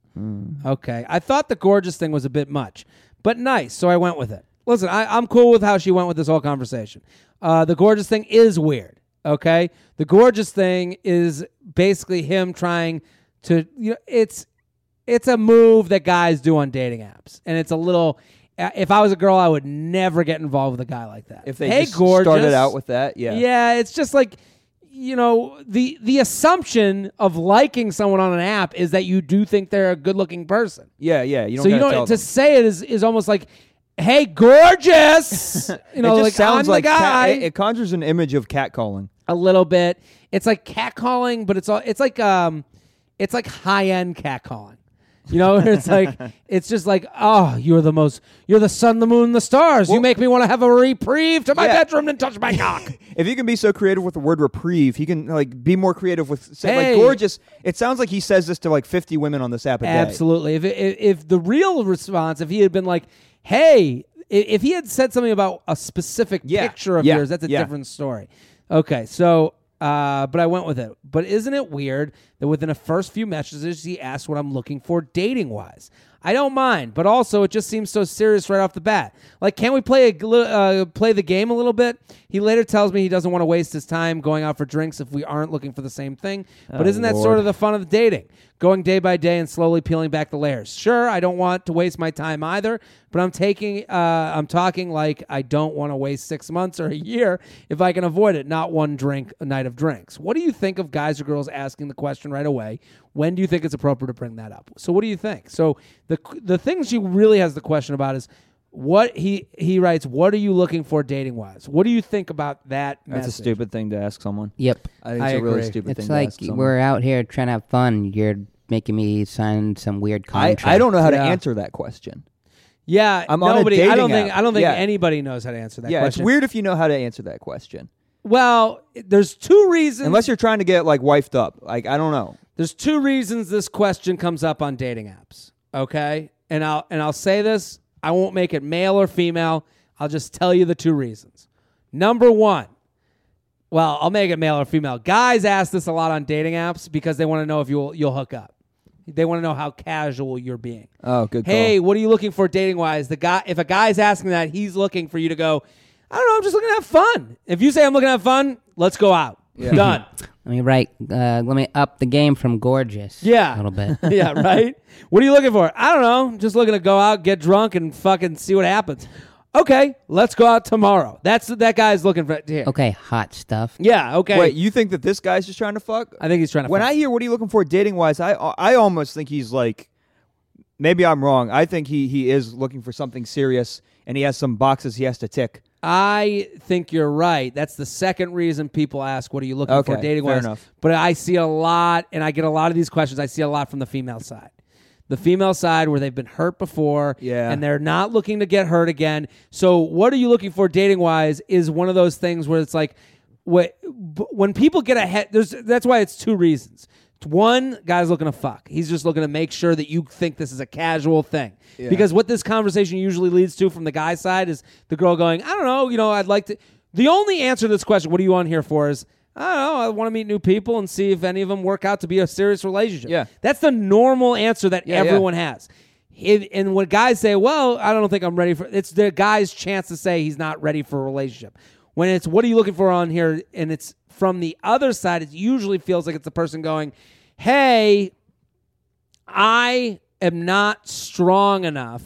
Mm. Okay. I thought the gorgeous thing was a bit much, but nice, so I went with it. Listen, I, I'm cool with how she went with this whole conversation. Uh, the gorgeous thing is weird, okay? The gorgeous thing is basically him trying to, you know, it's it's a move that guys do on dating apps, and it's a little... Uh, if I was a girl, I would never get involved with a guy like that. If they hey, just gorgeous. started out with that, yeah. Yeah, it's just like, you know, the the assumption of liking someone on an app is that you do think they're a good-looking person. Yeah, yeah. You don't so you gotta don't tell to them. say it is is almost like, "Hey, gorgeous," you know, it just like sounds I'm like the guy. cat, it, it conjures an image of catcalling. A little bit. It's like catcalling, but it's all it's like um, it's like high-end catcalling. You know, it's like it's just like, oh, you're the most, you're the sun, the moon, the stars. you Well- make me want to have a reprieve to my Yeah. bedroom and touch my cock. If he can be so creative with the word reprieve, he can like be more creative with say, Hey. like gorgeous. It sounds like he says this to like fifty women on this app a day. Absolutely. If, if if the real response, if he had been like, hey, i- if he had said something about a specific Yeah. picture of Yeah. yours, that's a Yeah. different story. Okay, so. Uh, but I went with it. But isn't it weird that within the first few messages he asked what I'm looking for dating wise? I don't mind, but also it just seems so serious right off the bat. Like, can we play a gl- uh, play the game a little bit? He later tells me he doesn't want to waste his time going out for drinks if we aren't looking for the same thing. But Oh, isn't that Lord. sort of the fun of the dating? Going day by day and slowly peeling back the layers. Sure, I don't want to waste my time either, but I'm taking, uh, I'm talking like I don't want to waste six months or a year if I can avoid it, not one drink a night of drinks. What do you think of guys or girls asking the question right away? When do you think it's appropriate to bring that up? So what do you think? So the the thing she really has the question about is what he he writes, what are you looking for dating wise? What do you think about that That's message? a stupid thing to ask someone. Yep. I think I it's a really agree. stupid It's thing to like ask someone. we're out here trying to have fun. You're making me sign some weird I, contract. I don't know how to Yeah. answer that question. Yeah, I'm on a nobody. I don't dating think app. I don't think Yeah. anybody knows how to answer that yeah, question. it's weird if you know how to answer that question. Well, there's two reasons. Unless you're trying to get like wifed up. Like I don't know. There's two reasons this question comes up on dating apps. Okay, and I'll and I'll say this. I won't make it male or female. I'll just tell you the two reasons. Number one. Well, I'll make it male or female. Guys ask this a lot on dating apps because they want to know if you'll you'll hook up. They want to know how casual you're being. Oh, good call. Hey, what are you looking for dating wise? The guy, if a guy's asking that, he's looking for you to go, I don't know, I'm just looking to have fun. If you say I'm looking to have fun, let's go out. Done. Let me write. Uh, let me up the game from gorgeous. Yeah. A little bit. Yeah, right? What are you looking for? I don't know. Just looking to go out, get drunk, and fucking see what happens. Okay, let's go out tomorrow. That's that guy's looking for here. Okay, hot stuff. Yeah, okay. Wait, you think that this guy's just trying to fuck? I think he's trying to When fuck. I hear what are you looking for dating wise, I I almost think he's like, maybe I'm wrong. I think he he is looking for something serious, and he has some boxes he has to tick. I think you're right. That's the second reason people ask, what are you looking for Okay, dating fair wise? enough. But I see a lot, and I get a lot of these questions. I see a lot from the female side. The female side where they've been hurt before, Yeah. and they're not looking to get hurt again. So what are you looking for dating-wise is one of those things where it's like, what, when people get ahead, there's that's why it's two reasons. One, guy's looking to fuck. He's just looking to make sure that you think this is a casual thing. Yeah. Because what this conversation usually leads to from the guy's side is the girl going, I don't know, you know, I'd like to. The only answer to this question, what are you on here for, is, I don't know, I want to meet new people and see if any of them work out to be a serious relationship. Yeah. That's the normal answer that yeah, everyone yeah. has. It, and when guys say, well, I don't think I'm ready for, it's the guy's chance to say he's not ready for a relationship. When it's, what are you looking for on here? And it's from the other side, it usually feels like it's the person going, hey, I am not strong enough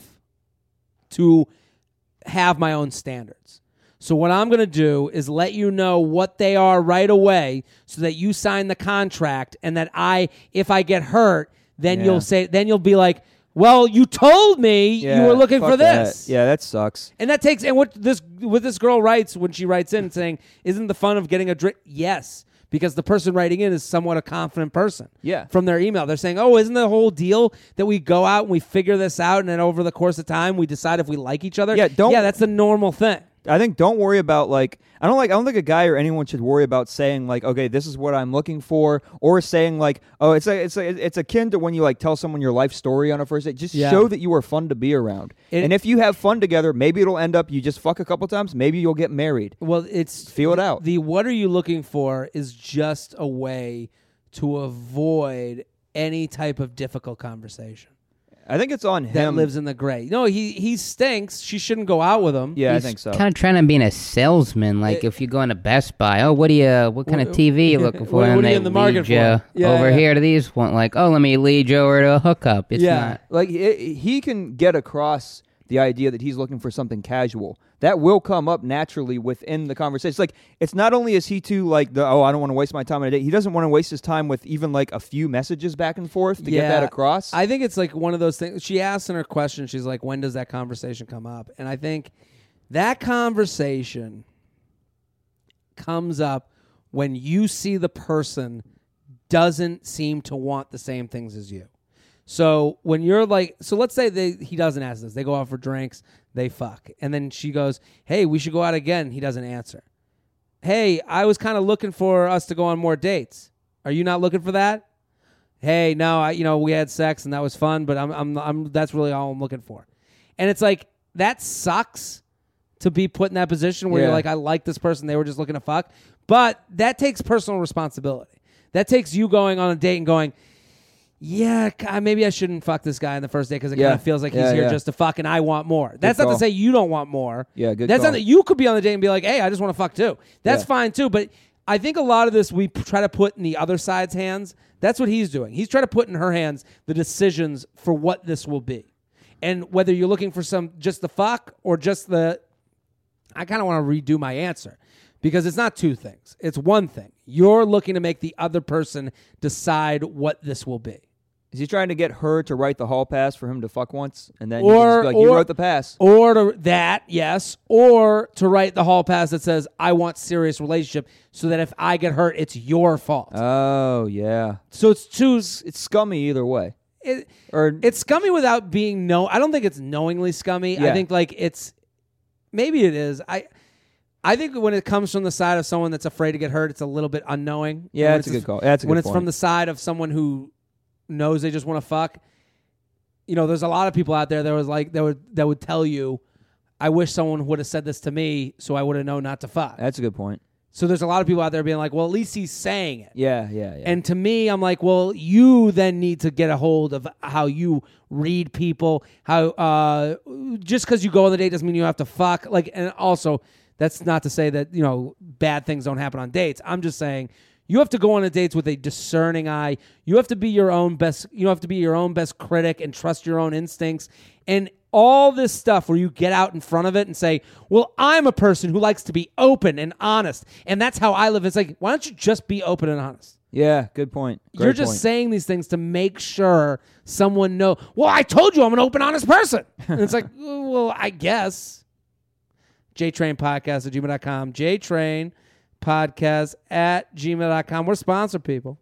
to have my own standards. So what I'm going to do is let you know what they are right away so that you sign the contract, and that I, if I get hurt, then Yeah. you'll say, then you'll be like, well, you told me Yeah, you were looking fuck for this. that. Yeah, that sucks. And that takes, and what this what this girl writes when she writes in saying, isn't the fun of getting a drink? Yes, because the person writing in is somewhat a confident person. Yeah. From their email. They're saying, oh, isn't the whole deal that we go out and we figure this out, and then over the course of time we decide if we like each other? Yeah, don't- Yeah, that's the normal thing. I think don't worry about like I don't like I don't think a guy or anyone should worry about saying like, okay, this is what I'm looking for, or saying like, oh, it's a, it's a, it's akin to when you like tell someone your life story on a first date. Just Yeah. show that you are fun to be around. It- and if you have fun together, maybe it'll end up you just fuck a couple times, maybe you'll get married. Well, it's Feel it out. The what are you looking for is just a way to avoid any type of difficult conversation. I think it's on That him. lives in the gray. No, he he stinks. She shouldn't go out with him. yeah, He's I think so. kind of trying to be a salesman. Like It- if you go into Best Buy, oh, what do you, what kind of What- T V you looking for? what- and what are you they in the market lead you for? Yeah, over yeah. here to these one. Like, oh, let me lead you over to a hookup. It's Yeah. not. Like he, he can get across the idea that he's looking for something casual. That will come up naturally within the conversation. It's like it's not only is he too like the oh I don't want to waste my time on a date. He doesn't want to waste his time with even like a few messages back and forth to get that across. I think it's like one of those things. She asked in her question, she's like, when does that conversation come up? And I think that conversation comes up when you see the person doesn't seem to want the same things as you. So when you're like, so let's say they, he doesn't ask this. They go out for drinks, they fuck. And then she goes, hey, we should go out again. He doesn't answer. Hey, I was kind of looking for us to go on more dates. Are you not looking for that? Hey, no, I, you know, we had sex and that was fun, but I'm, I'm, I'm, that's really all I'm looking for. And it's like, that sucks to be put in that position where Yeah. you're like, I like this person. They were just looking to fuck. But that takes personal responsibility. That takes you going on a date and going, yeah, God, maybe I shouldn't fuck this guy on the first date because it Yeah. kind of feels like he's Yeah, here yeah. just to fuck and I want more. That's not call. to say you don't want more. Yeah, good That's call. not that you could be on the date and be like, hey, I just want to fuck too. That's Yeah. fine too. But I think a lot of this we p- try to put in the other side's hands. That's what he's doing. He's trying to put in her hands the decisions for what this will be. And whether you're looking for some just the fuck or just the, I kind of want to redo my answer. Because it's not two things. It's one thing. You're looking to make the other person decide what this will be. Is he trying to get her to write the hall pass for him to fuck once, and then you Or, can just be like, or you wrote the pass? Or to that, yes. Or to write the hall pass that says, I want serious relationship, so that if I get hurt, it's your fault. Oh yeah, so it's two. it's scummy either way. It, Or it's scummy without being no. I don't think it's knowingly scummy. I Yeah. think like it's maybe it is. I I think when it comes from the side of someone that's afraid to get hurt, it's a little bit unknowing. Yeah, When that's a it's good call. That's a when good it's point. from the side of someone who knows they just want to fuck. You know, there's a lot of people out there that was like that would that would tell you, I wish someone would have said this to me so I would have known not to fuck. That's a good point. So there's a lot of people out there being like, well, at least he's saying it. Yeah, yeah, yeah. And to me, I'm like, well, you then need to get a hold of how you read people. How uh, just because you go on the date doesn't mean you have to fuck. Like, and also, that's not to say that you know bad things don't happen on dates. I'm just saying you have to go on a dates with a discerning eye. You have to be your own best. You have to be your own best critic and trust your own instincts. And all this stuff where you get out in front of it and say, well, I'm a person who likes to be open and honest, and that's how I live. It's like, why don't you just be open and honest? yeah, good point. Great You're just point. saying these things to make sure someone know. Well, I told you I'm an open, honest person. And it's like, well, I guess. JTrain Podcast at gmail dot com. JTrain Podcast at gmail dot com. We're sponsored, people.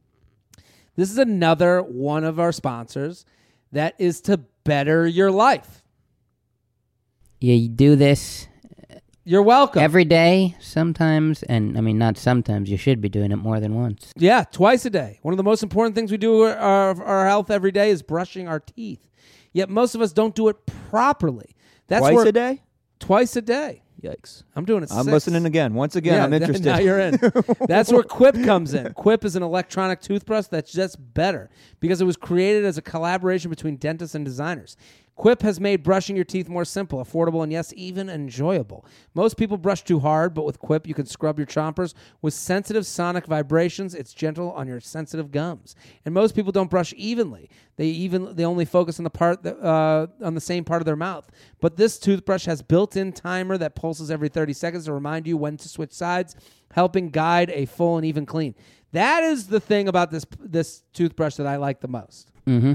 This is another one of our sponsors that is to better your life. You do this You're welcome. Every day, sometimes, and I mean, not sometimes, you should be doing it more than once. Yeah, twice a day. One of the most important things we do for our, our health every day is brushing our teeth. Yet most of us don't do it properly. That's Twice where, a day? Twice a day. Yikes. I'm doing it I'm six. listening again. Once again, Yeah, I'm interested. Now you're in. That's where Quip comes in. Quip is an electronic toothbrush that's just better because it was created as a collaboration between dentists and designers. Quip has made brushing your teeth more simple, affordable, and yes, even enjoyable. Most people brush too hard, but with Quip, you can scrub your chompers with sensitive sonic vibrations. It's gentle on your sensitive gums. And most people don't brush evenly. They even they only focus on the part that, uh, on the same part of their mouth. But this toothbrush has built-in timer that pulses every thirty seconds to remind you when to switch sides, helping guide a full and even clean. That is the thing about this this toothbrush that I like the most. Mm-hmm.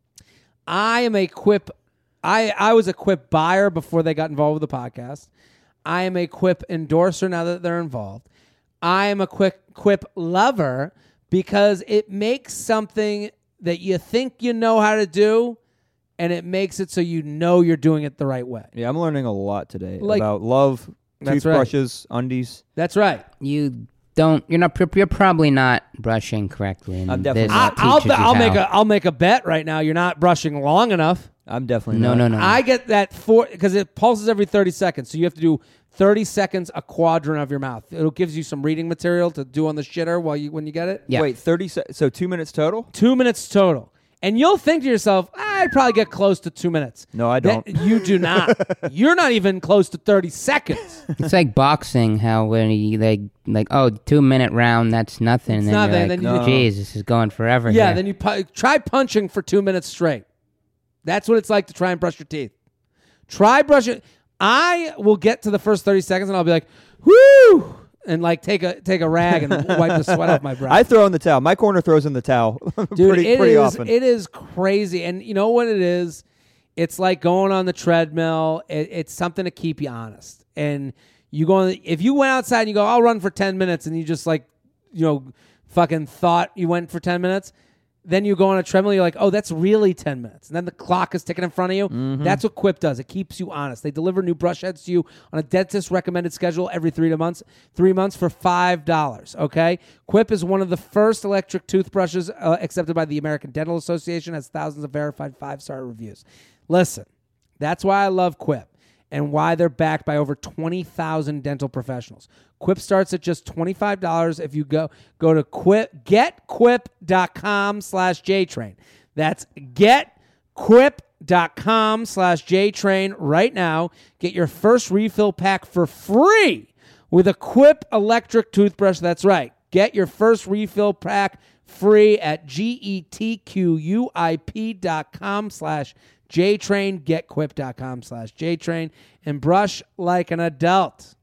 I am a Quip. I, I was a Quip buyer before they got involved with the podcast. I am a Quip endorser now that they're involved. I am a Quip, Quip lover because it makes something that you think you know how to do, and it makes it so you know you're doing it the right way. Yeah, I'm learning a lot today Like- about love, That's right. toothbrushes, undies. That's right. You don't. You're not. You're probably not brushing correctly. And I'm definitely this not. I, I'll, teaches you I'll how. make a I'll make a bet right now. You're not brushing long enough. I'm definitely No, not. no, no. I get that for because it pulses every thirty seconds, so you have to do thirty seconds a quadrant of your mouth. It gives you some reading material to do on the shitter while you when you get it. Yeah. Wait, thirty se- so two minutes total? Two minutes total. And you'll think to yourself, I'd probably get close to two minutes. No, I That- don't. you do not. You're not even close to thirty seconds. It's like boxing. How when you like like oh two minute round, that's nothing. It's and then nothing, you're like, then you- oh, geez, this is going forever. Yeah, here. then you pu- try punching for two minutes straight. That's what it's like to try and brush your teeth. Try brushing. I will get to the first thirty seconds and I'll be like, whoo! And like take a take a rag and wipe the sweat off my brow. I throw in the towel. My corner throws in the towel Dude, pretty it pretty is- often. It is crazy. And you know what it is? It's like going on the treadmill. It, it's something to keep you honest. And you go on, if you went outside and you go, I'll run for ten minutes, and you just like, you know, fucking thought you went for ten minutes, then you go on a treadmill, you're like, oh, that's really ten minutes. And then the clock is ticking in front of you. Mm-hmm. That's what Quip does. It keeps you honest. They deliver new brush heads to you on a dentist recommended schedule every three to months, three months for five dollars, okay? Quip is one of the first electric toothbrushes uh, accepted by the American Dental Association, has thousands of verified five-star reviews. Listen, that's why I love Quip and why they're backed by over twenty thousand dental professionals. Quip starts at just twenty-five dollars if you go go to Quip, getquip.com slash JTrain. That's getquip.com slash JTrain right now. Get your first refill pack for free with a Quip electric toothbrush. That's right. Get your first refill pack free at getquip.com slash JTrain, getquip.com slash JTrain, and brush like an adult.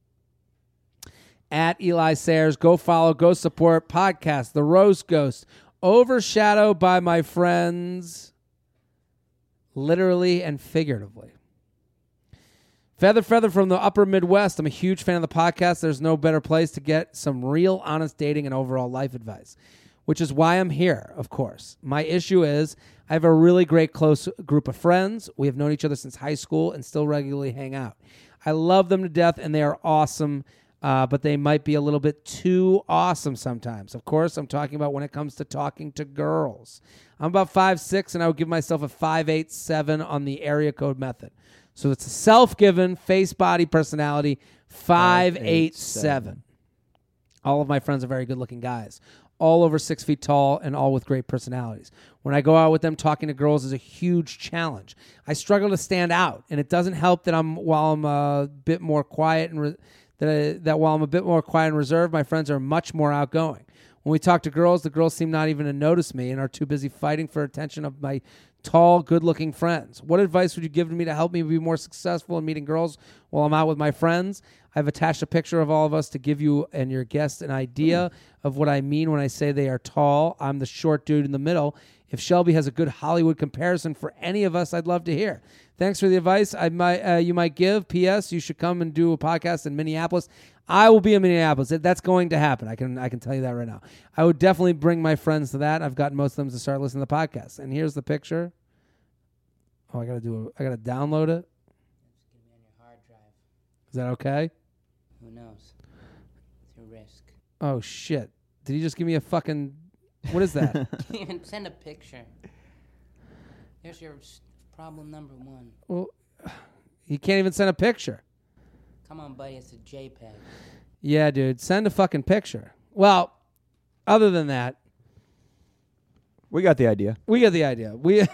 At Eli Sayers, go follow, go support podcast, The Roast Ghost, overshadowed by my friends, literally and figuratively. Feather Feather from the upper Midwest. I'm a huge fan of the podcast. There's no better place to get some real honest dating and overall life advice, which is why I'm here, of course. My issue is I have a really great close group of friends. We have known each other since high school and still regularly hang out. I love them to death, and they are awesome, uh, but they might be a little bit too awesome sometimes. Of course, I'm talking about when it comes to talking to girls. I'm about five six, and I would give myself a five eight seven on the area code method. So it's a self-given, face-body personality, five eight seven. All of my friends are very good-looking guys, all over six feet tall and all with great personalities. When I go out with them, talking to girls is a huge challenge. I struggle to stand out, and it doesn't help that I'm while I'm a bit more quiet and re- that I, that while I'm a bit more quiet and reserved, my friends are much more outgoing. When we talk to girls, the girls seem not even to notice me and are too busy fighting for attention of my tall, good-looking friends. What advice would you give to me to help me be more successful in meeting girls while I'm out with my friends? I've attached a picture of all of us to give you and your guests an idea of what I mean when I say they are tall. I'm the short dude in the middle. If Shelby has a good Hollywood comparison for any of us, I'd love to hear. Thanks for the advice I might uh, you might give. P S. You should come and do a podcast in Minneapolis. I will be in Minneapolis. That's going to happen. I can I can tell you that right now. I would definitely bring my friends to that. I've gotten most of them to start listening to the podcast. And here's the picture. Oh, I gotta do. A, I gotta download it. Is that okay? Who knows? It's a risk. Oh, shit. Did he just give me a fucking... What is that? Even send a picture. There's your s- problem number one. Well, he can't even send a picture. Come on, buddy. It's a JPEG. Yeah, dude. Send a fucking picture. Well, other than that, We got the idea. we get the idea. We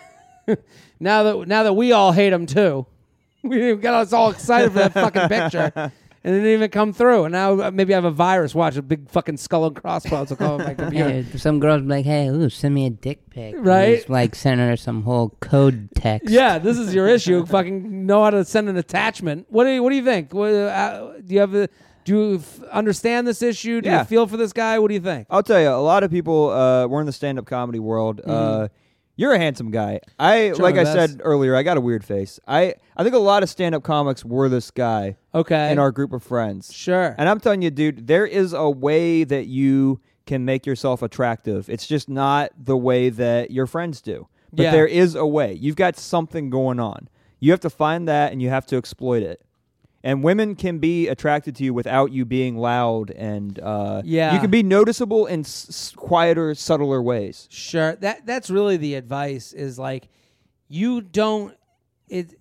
now that now that we all hate him too, we got us all excited for that fucking picture, and it didn't even come through. And now uh, maybe I have a virus. Watch a big fucking skull and crossbones will come on my computer. Hey, some girls be like, hey, ooh, send me a dick pic. And Right? he's, like sending her some whole code text. Yeah, this is your issue. Fucking know how to send an attachment. What do you What do you think? What, uh, do you have a Do you f- understand this issue? Do Yeah. you feel for this guy? What do you think? I'll tell you, a lot of people, uh, we're in the stand-up comedy world. Uh, you're a handsome guy. I, Sure, like I that's- said earlier, I got a weird face. I, I think a lot of stand-up comics were this guy Okay. in our group of friends. Sure. And I'm telling you, dude, there is a way that you can make yourself attractive. It's just not the way that your friends do. But Yeah. there is a way. You've got something going on. You have to find that, and you have to exploit it. And women can be attracted to you without you being loud, and uh, Yeah. you can be noticeable in s- s- quieter, subtler ways. Sure. That that's really the advice is like you don't it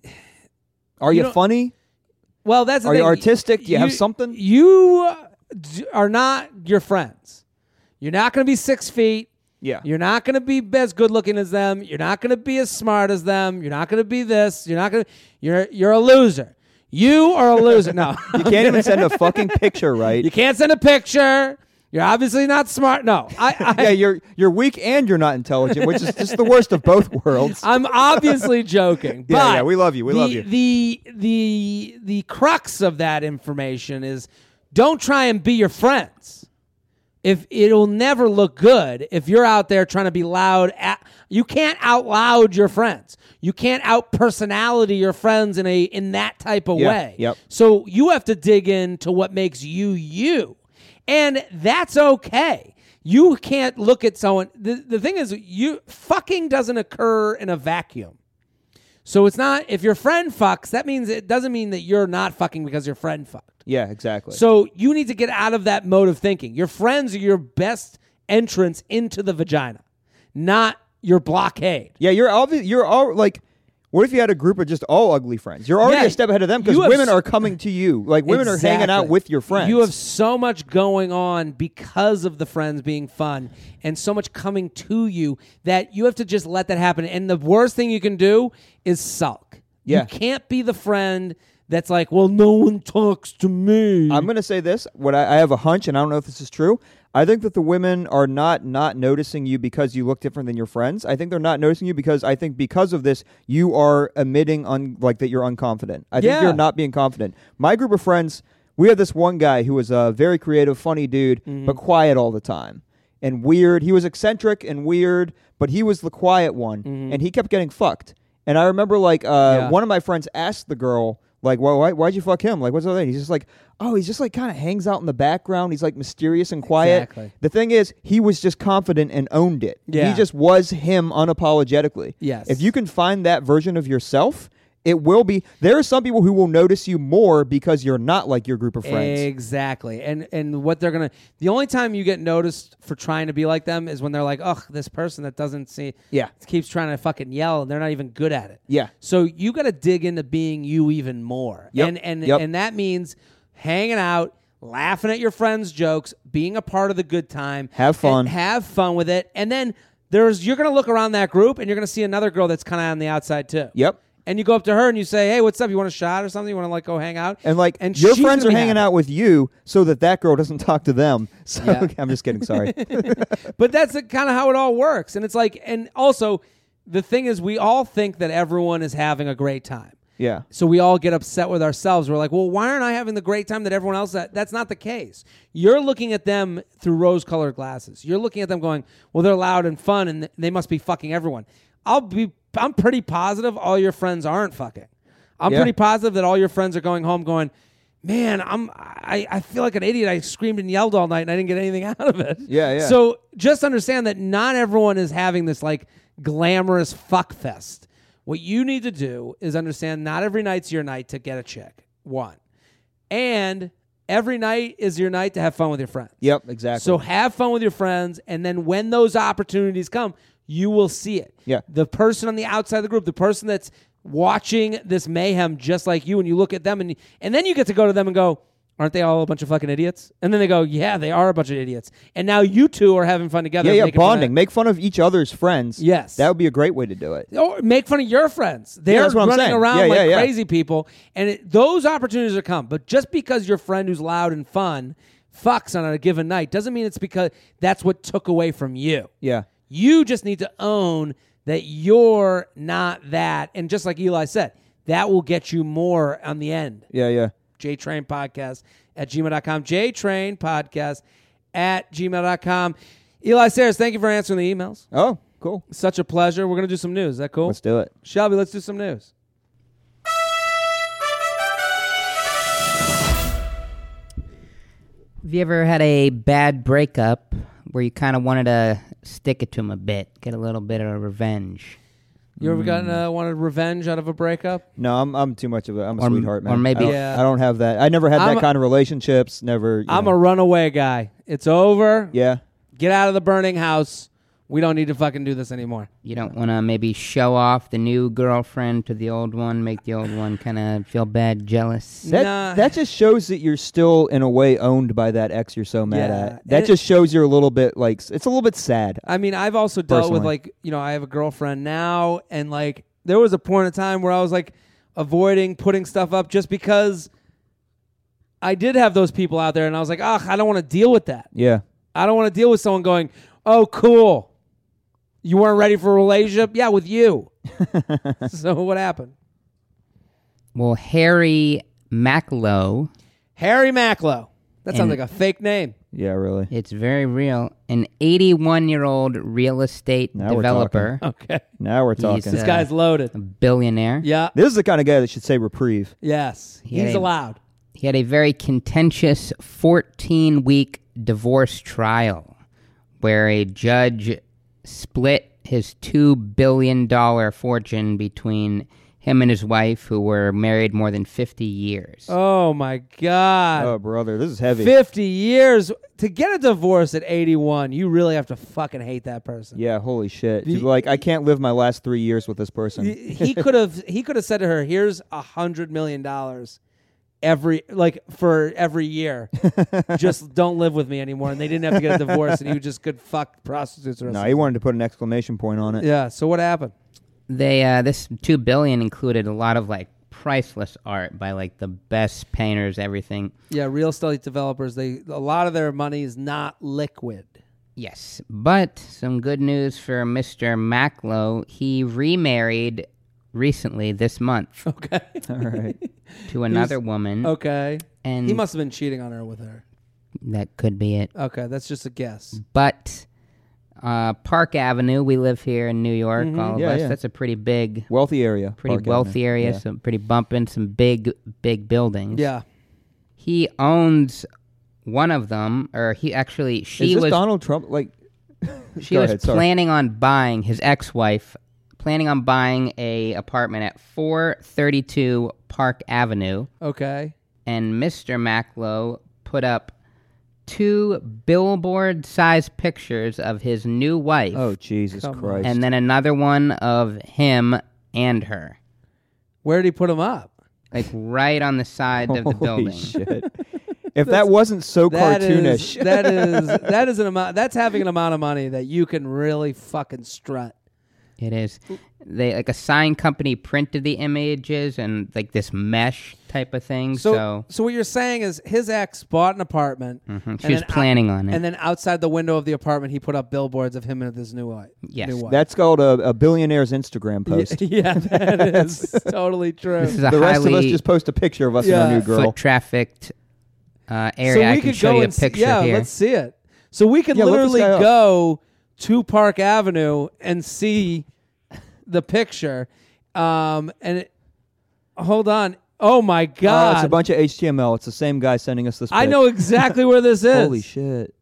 Are You you, don't- funny? well that's the Are you thing. artistic? Do you have something? You uh, d- are not your friends. You're not going to be six feet. Yeah. You're not going to be as good looking as them. You're not going to be as smart as them. You're not going to be this. You're not going to you're you're a loser. You are a loser. No. You can't even send a fucking picture, right? You can't send a picture. You're obviously not smart. No. I, I yeah, you're you're weak and you're not intelligent, which is just the worst of both worlds. I'm obviously joking. Yeah, but yeah, we love you. We the, love you. The the the crux of that information is don't try and be your friends. If it'll never look good if you're out there trying to be loud. At, you can't out loud your friends. You can't out personality your friends in a in that type of Yeah, way. yep. So you have to dig into what makes you you. And that's okay. You can't look at someone. The, the thing is, you fucking doesn't occur in a vacuum. So it's not, if your friend fucks, that means it doesn't mean that you're not fucking because your friend fucked. Yeah, exactly. So you need to get out of that mode of thinking. Your friends are your best entrance into the vagina, not your blockade. yeah, you're obvious. You're all like. What if you had a group of just all ugly friends? You're already Yeah, a step ahead of them because you have women s- are coming to you. Like women are hanging out Exactly. with your friends. You have so much going on because of the friends being fun and so much coming to you that you have to just let that happen. And the worst thing you can do is sulk. Yeah. You can't be the friend that's like, well, no one talks to me. I'm going to say this. What I, I have a hunch, and I don't know if this is true. I think that the women are not not noticing you because you look different than your friends. I think they're not noticing you because I think because of this, you are emitting un, like that you're unconfident. I think Yeah. you're not being confident. My group of friends, we had this one guy who was a very creative, funny dude, Mm-hmm. but quiet all the time and weird. He was eccentric and weird, but he was the quiet one, and he kept getting fucked. And I remember like uh, Mm-hmm. Yeah. one of my friends asked the girl, like, why, why, why'd you fuck him? Like, what's the thing? He's just like, oh, he's just like kind of hangs out in the background. He's like mysterious and quiet. Exactly. The thing is, he was just confident and owned it. Yeah. He just was him unapologetically. Yes. If you can find that version of yourself, it will be. There are some people who will notice you more because you're not like your group of friends. Exactly. And and what they're going to, the only time you get noticed for trying to be like them is when they're like, ugh, this person that doesn't see, Yeah. keeps trying to fucking yell and they're not even good at it. Yeah. So you got to dig into being you even more. Yep. And and Yep. and that means hanging out, laughing at your friends' jokes, being a part of the good time. Have fun. and have fun with it. And then there's you're going to look around that group and you're going to see another girl that's kind of on the outside too. Yep. And you go up to her and you say, "Hey, what's up? You want a shot or something? You want to like go hang out?" And like and your she's friends gonna are be hanging happy. out with you so that that girl doesn't talk to them. So Yeah. I'm just kidding. Sorry. But that's kind of how it all works. And it's like, and also the thing is, we all think that everyone is having a great time. Yeah. So we all get upset with ourselves. We're like, well, why aren't I having the great time that everyone else has? That's not the case. You're looking at them through rose-colored glasses. You're looking at them going, well, they're loud and fun, and th- they must be fucking everyone. I'll be, I'm pretty positive all your friends aren't fucking. I'm Yeah. pretty positive that all your friends are going home going, man, I'm, I, I feel like an idiot. I screamed and yelled all night, and I didn't get anything out of it. Yeah, yeah. So just understand that not everyone is having this like glamorous fuck fest. What you need to do is understand not every night's your night to get a chick. One. And every night is your night to have fun with your friends. Yep, exactly. So have fun with your friends, and then when those opportunities come, you will see it. Yeah. The person on the outside of the group, the person that's watching this mayhem just like you, and you look at them, and and then you get to go to them and go, aren't they all a bunch of fucking idiots? And then they go, yeah, they are a bunch of idiots. And now you two are having fun together. yeah, yeah, making fun bonding. of- Make fun of each other's friends. Yes. That would be a great way to do it. Or make fun of your friends. They're that's what I'm running saying. around Yeah, like yeah, yeah. crazy people. And it, those opportunities are come. But just because your friend who's loud and fun fucks on a given night doesn't mean it's because that's what took away from you. Yeah. You just need to own that you're not that. And just like Eli said, that will get you more on the end. Yeah, yeah. JTrain Podcast at gmail dot com. JTrain Podcast at gmail dot com. Eli Sayers, thank you for answering the emails. Oh, cool. Such a pleasure. We're going to do some news. Is that cool? Let's do it. Shelby, let's do some news. Have you ever had a bad breakup where you kind of wanted to stick it to him a bit, get a little bit of revenge? You ever gotten uh, wanted revenge out of a breakup? No, I'm I'm too much of a I'm a Or- sweetheart, man. or maybe- I don't, Yeah. I don't have that. I never had I'm that a- kind of relationships. Never. you I'm know. a runaway guy. It's over. Yeah. Get out of the burning house. We don't need to fucking do this anymore. You don't want to maybe show off the new girlfriend to the old one, make the old one kind of feel bad, jealous. That Nah. that just shows that you're still in a way owned by that ex you're so mad Yeah. at. That And just shows you're a little bit like it's a little bit sad. I mean, I've also dealt with Personally. like, you know, I have a girlfriend now, and like there was a point in time where I was like avoiding putting stuff up just because I did have those people out there, and I was like, ugh, I don't want to deal with that. Yeah. I don't want to deal with someone going, oh, cool. You weren't ready for a relationship? Yeah, with you. So what happened? Well, Harry Macklow, Harry Macklow. That sounds And- like a fake name. Yeah, really. it's very real, an eighty-one-year-old real estate Now we're developer, Okay. Now we're He's, talking. This uh, guy's loaded. a billionaire. Yeah. This is the kind of guy that should say reprieve. Yes. Yeah. He's allowed. He had a very contentious fourteen-week divorce trial where a judge split his two billion dollars fortune between him and his wife, who were married more than fifty years. Oh, my God. Oh, brother, this is heavy. fifty years. To get a divorce at eighty-one, you really have to fucking hate that person. Yeah, holy shit. The- She's like, I can't live my last three years with this person. He- He could have he could have said to her, here's a hundred million dollars every like for every year. Just don't live with me anymore. And they didn't have to get a divorce, and he just could fuck prostitutes or No, he wanted to put an exclamation point on it. Yeah. So what happened? They uh, this two billion included a lot of like priceless art by like the best painters, everything. Yeah, real estate developers, they a lot of their money is not liquid. Yes, but some good news for Mister Macklow. He remarried recently this month Okay. All right. to another woman, Okay. and He must have been cheating on her with her. that could be it. Okay, that's just a guess. But uh, Park Avenue, we live here in New York, all of Yeah, us. yeah. That's a pretty big, Wealthy area. pretty Park wealthy Avenue. area. Yeah. Some pretty bumping, some big, big buildings. Yeah. He owns one of them, or he actually she Is this was Donald Trump? Like, she Go was ahead, sorry. planning on buying his ex-wife, planning on buying a apartment at four thirty-two Park Avenue, Okay. and Mister Macklow put up two billboard-sized pictures of his new wife, oh, Jesus Come on. Christ. and then another one of him and her, Where did he put him up? like right on the side of the Holy building. shit. If that wasn't so That cartoonish. is that is that is an amount that's having an amount of money that you can really fucking strut. It is. They like a sign company printed the images and like this mesh type of thing. So, So, so what you're saying is his ex bought an apartment. Mhm. and she was then planning out- on it. And then outside the window of the apartment, he put up billboards of him and his new wife. Yes. new wife. That's called a, a billionaire's Instagram post. yeah, that is totally true. this is a The rest highly of us just post a picture of us Yeah. and our new girl. foot trafficked uh, so area. we I can could show go you a and s- picture yeah, here. let's see it. So we could Yeah, look this literally guy up. go to Park Avenue and see the picture. Um, and it, hold on. Oh my Oh, God! it's a bunch of H T M L. It's the same guy sending us this. I pic. know exactly where this is. Holy shit!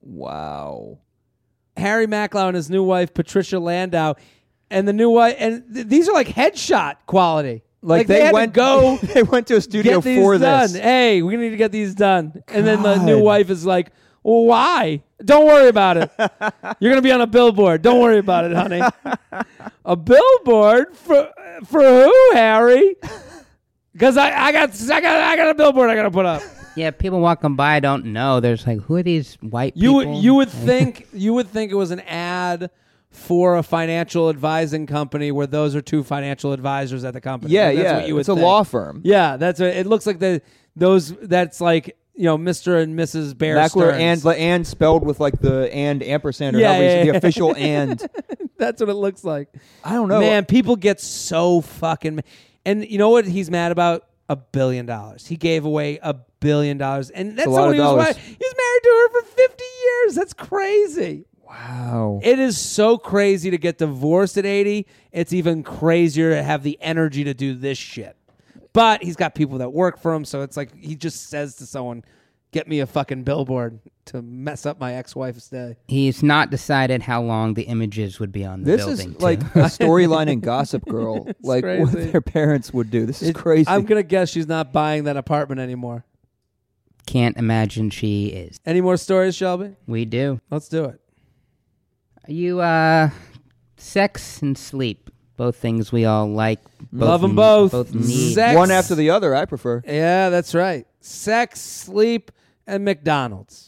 Wow. Harry Macklow and his new wife Patricia Landau, and the new wife, and th- these are like headshot quality. Like, Like, they, they had to went go they went to a studio get these for done. this. Hey, we need to get these done. And then the new God. wife is like, well, why? Don't worry about it. You're going to be on a billboard. Don't worry about it, honey. A billboard? For for who, Harry? Because I, I, got, I, got, I got a billboard I got to put up. Yeah, people walking by don't know. There's like, who are these white You people? would you would think you would think it was an ad for a financial advising company where those are two financial advisors at the company. Yeah, Like, that's yeah. what you would it's a think. law firm. Yeah, that's what it looks like. The those that's like you know Mister and Missus Bear Mackler Stearns. and and spelled with like the and ampersand or Yeah, however you yeah, say yeah. the official and. That's what it looks like. I don't know. Man, people get so fucking. ma- And you know what he's mad about? A billion dollars. He gave away a billion dollars, and that's a lot someone of he was. dollars. wi- He was married to her for fifty years. That's crazy. Wow. It is so crazy to get divorced at eighty. It's even crazier to have the energy to do this shit. But he's got people that work for him, so it's like he just says to someone, "Get me a fucking billboard to mess up my ex-wife's day." He's not decided how long the images would be on the This building. is too. like a storyline in Gossip Girl, like crazy. what their parents would do. This is It- crazy. I'm gonna guess she's not buying that apartment anymore. Can't imagine she is. Any more stories, Shelby? We do. Let's do it. You, uh, sex and sleep, both things we all like. Both Love 'em n- both. Both need. Sex- One after the other, I prefer. Yeah, that's right. Sex, sleep, and McDonald's.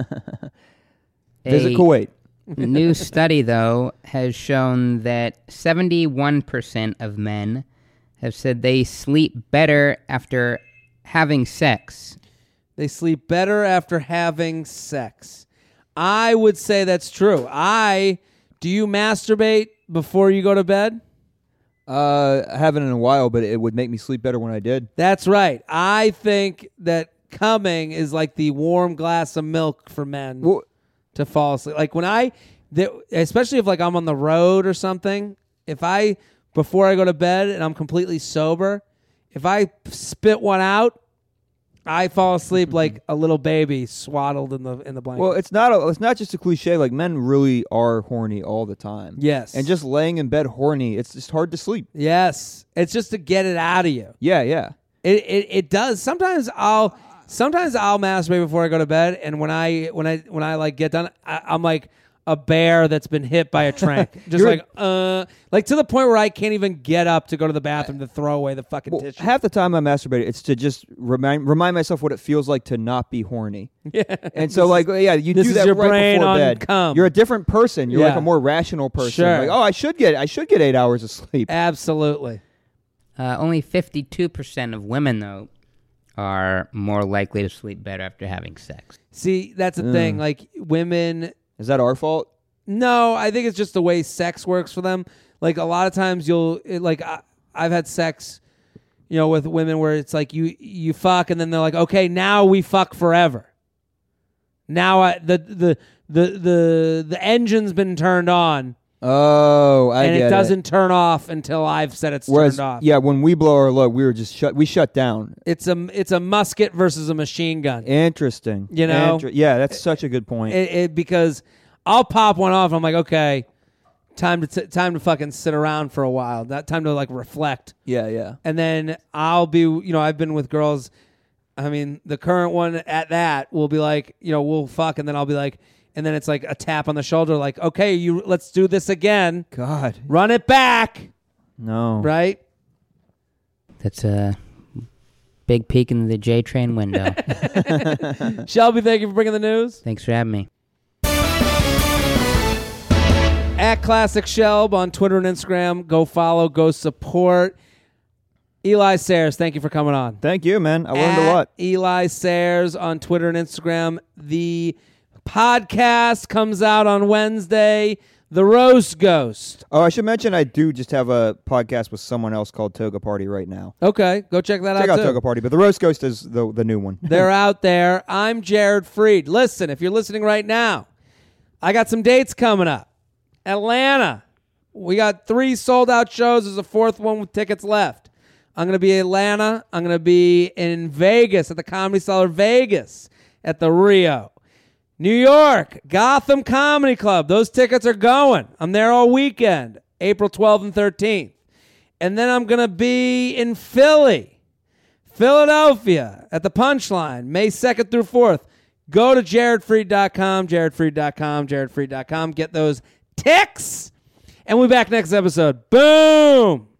Visit A Kuwait. new study, though, has shown that seventy-one percent of men have said they sleep better after having sex. They sleep better after having sex. I would say that's true. I do you masturbate before you go to bed? Uh, I haven't in a while, but it would make me sleep better when I did. That's right. I think that coming is like the warm glass of milk for men Well, to fall asleep. Like when I, the, especially if like I'm on the road or something, if I before I go to bed and I'm completely sober, if I spit one out, I fall asleep like a little baby swaddled in the in the blanket. well, it's not a, it's not just a cliche. Like men really are horny all the time. Yes. and just laying in bed horny, it's just hard to sleep. Yes, it's just to get it out of you. Yeah, yeah. It it it does. Sometimes I'll sometimes I'll masturbate before I go to bed, and when I when I when I like get done, I, I'm like a bear that's been hit by a trank, just You're- like uh, like to the point where I can't even get up to go to the bathroom to throw away the fucking Well, tissue. half the time I masturbate, it's to just remind remind myself what it feels like to not be horny. Yeah. And so, like, yeah, you this do is that your right brain before on bed. cum. You're a different person. You're like Yeah. a more rational person. Sure. Like, oh, I should get I should get eight hours of sleep. Absolutely. Uh, only fifty-two percent of women, though, are more likely to sleep better after having sex. See, that's the Mm. thing. Like women. Is that our fault? No, I think it's just the way sex works for them. Like a lot of times you'll it, like I, I've had sex, you know, with women where it's like you you fuck and then they're like, okay, now we fuck forever. Now I, the the the the the engine's been turned on Oh, I and get it doesn't turn off until I've said it's Whereas, turned off. yeah, when we blow our load, we were just shut. We shut down. It's a it's a musket versus a machine gun. Interesting. You know? Inter- yeah, that's such a good point. It, it because I'll pop one off. I'm like, okay, time to t- time to fucking sit around for a while. That time to like reflect. yeah, yeah. And then I'll be, you know, I've been with girls. I mean, the current one at that will be like, you know, we'll fuck, and then I'll be like, and then it's like a tap on the shoulder, like, okay, you, let's do this again. God, Run it back, no. right? That's a big peek into the J Train window. Shelby, thank you for bringing the news. Thanks for having me. At Classic Shelb on Twitter and Instagram. Go follow, go support. Eli Sayers, thank you for coming on. Thank you, man. I learned At a lot. Eli Sayers on Twitter and Instagram. The podcast comes out on Wednesday. The Roast Ghost. Oh, I should mention I do just have a podcast with someone else called Toga Party right now. Okay, go check that Check out out too. Toga Party, but the Roast Ghost is the the new one. They're out there. I'm Jared Freed. Listen, if you're listening right now, I got some dates coming up. Atlanta. We got three sold out shows. There's a fourth one with tickets left. I'm going to be in Atlanta. I'm going to be in Vegas at the Comedy Cellar Vegas at the Rio. New York, Gotham Comedy Club. Those tickets are going. I'm there all weekend, April twelfth and thirteenth. And then I'm going to be in Philly, Philadelphia at the Punchline, May second through fourth. Go to jared freed dot com, jared freed dot com, jared freed dot com. Get those ticks. And we'll be back next episode. Boom.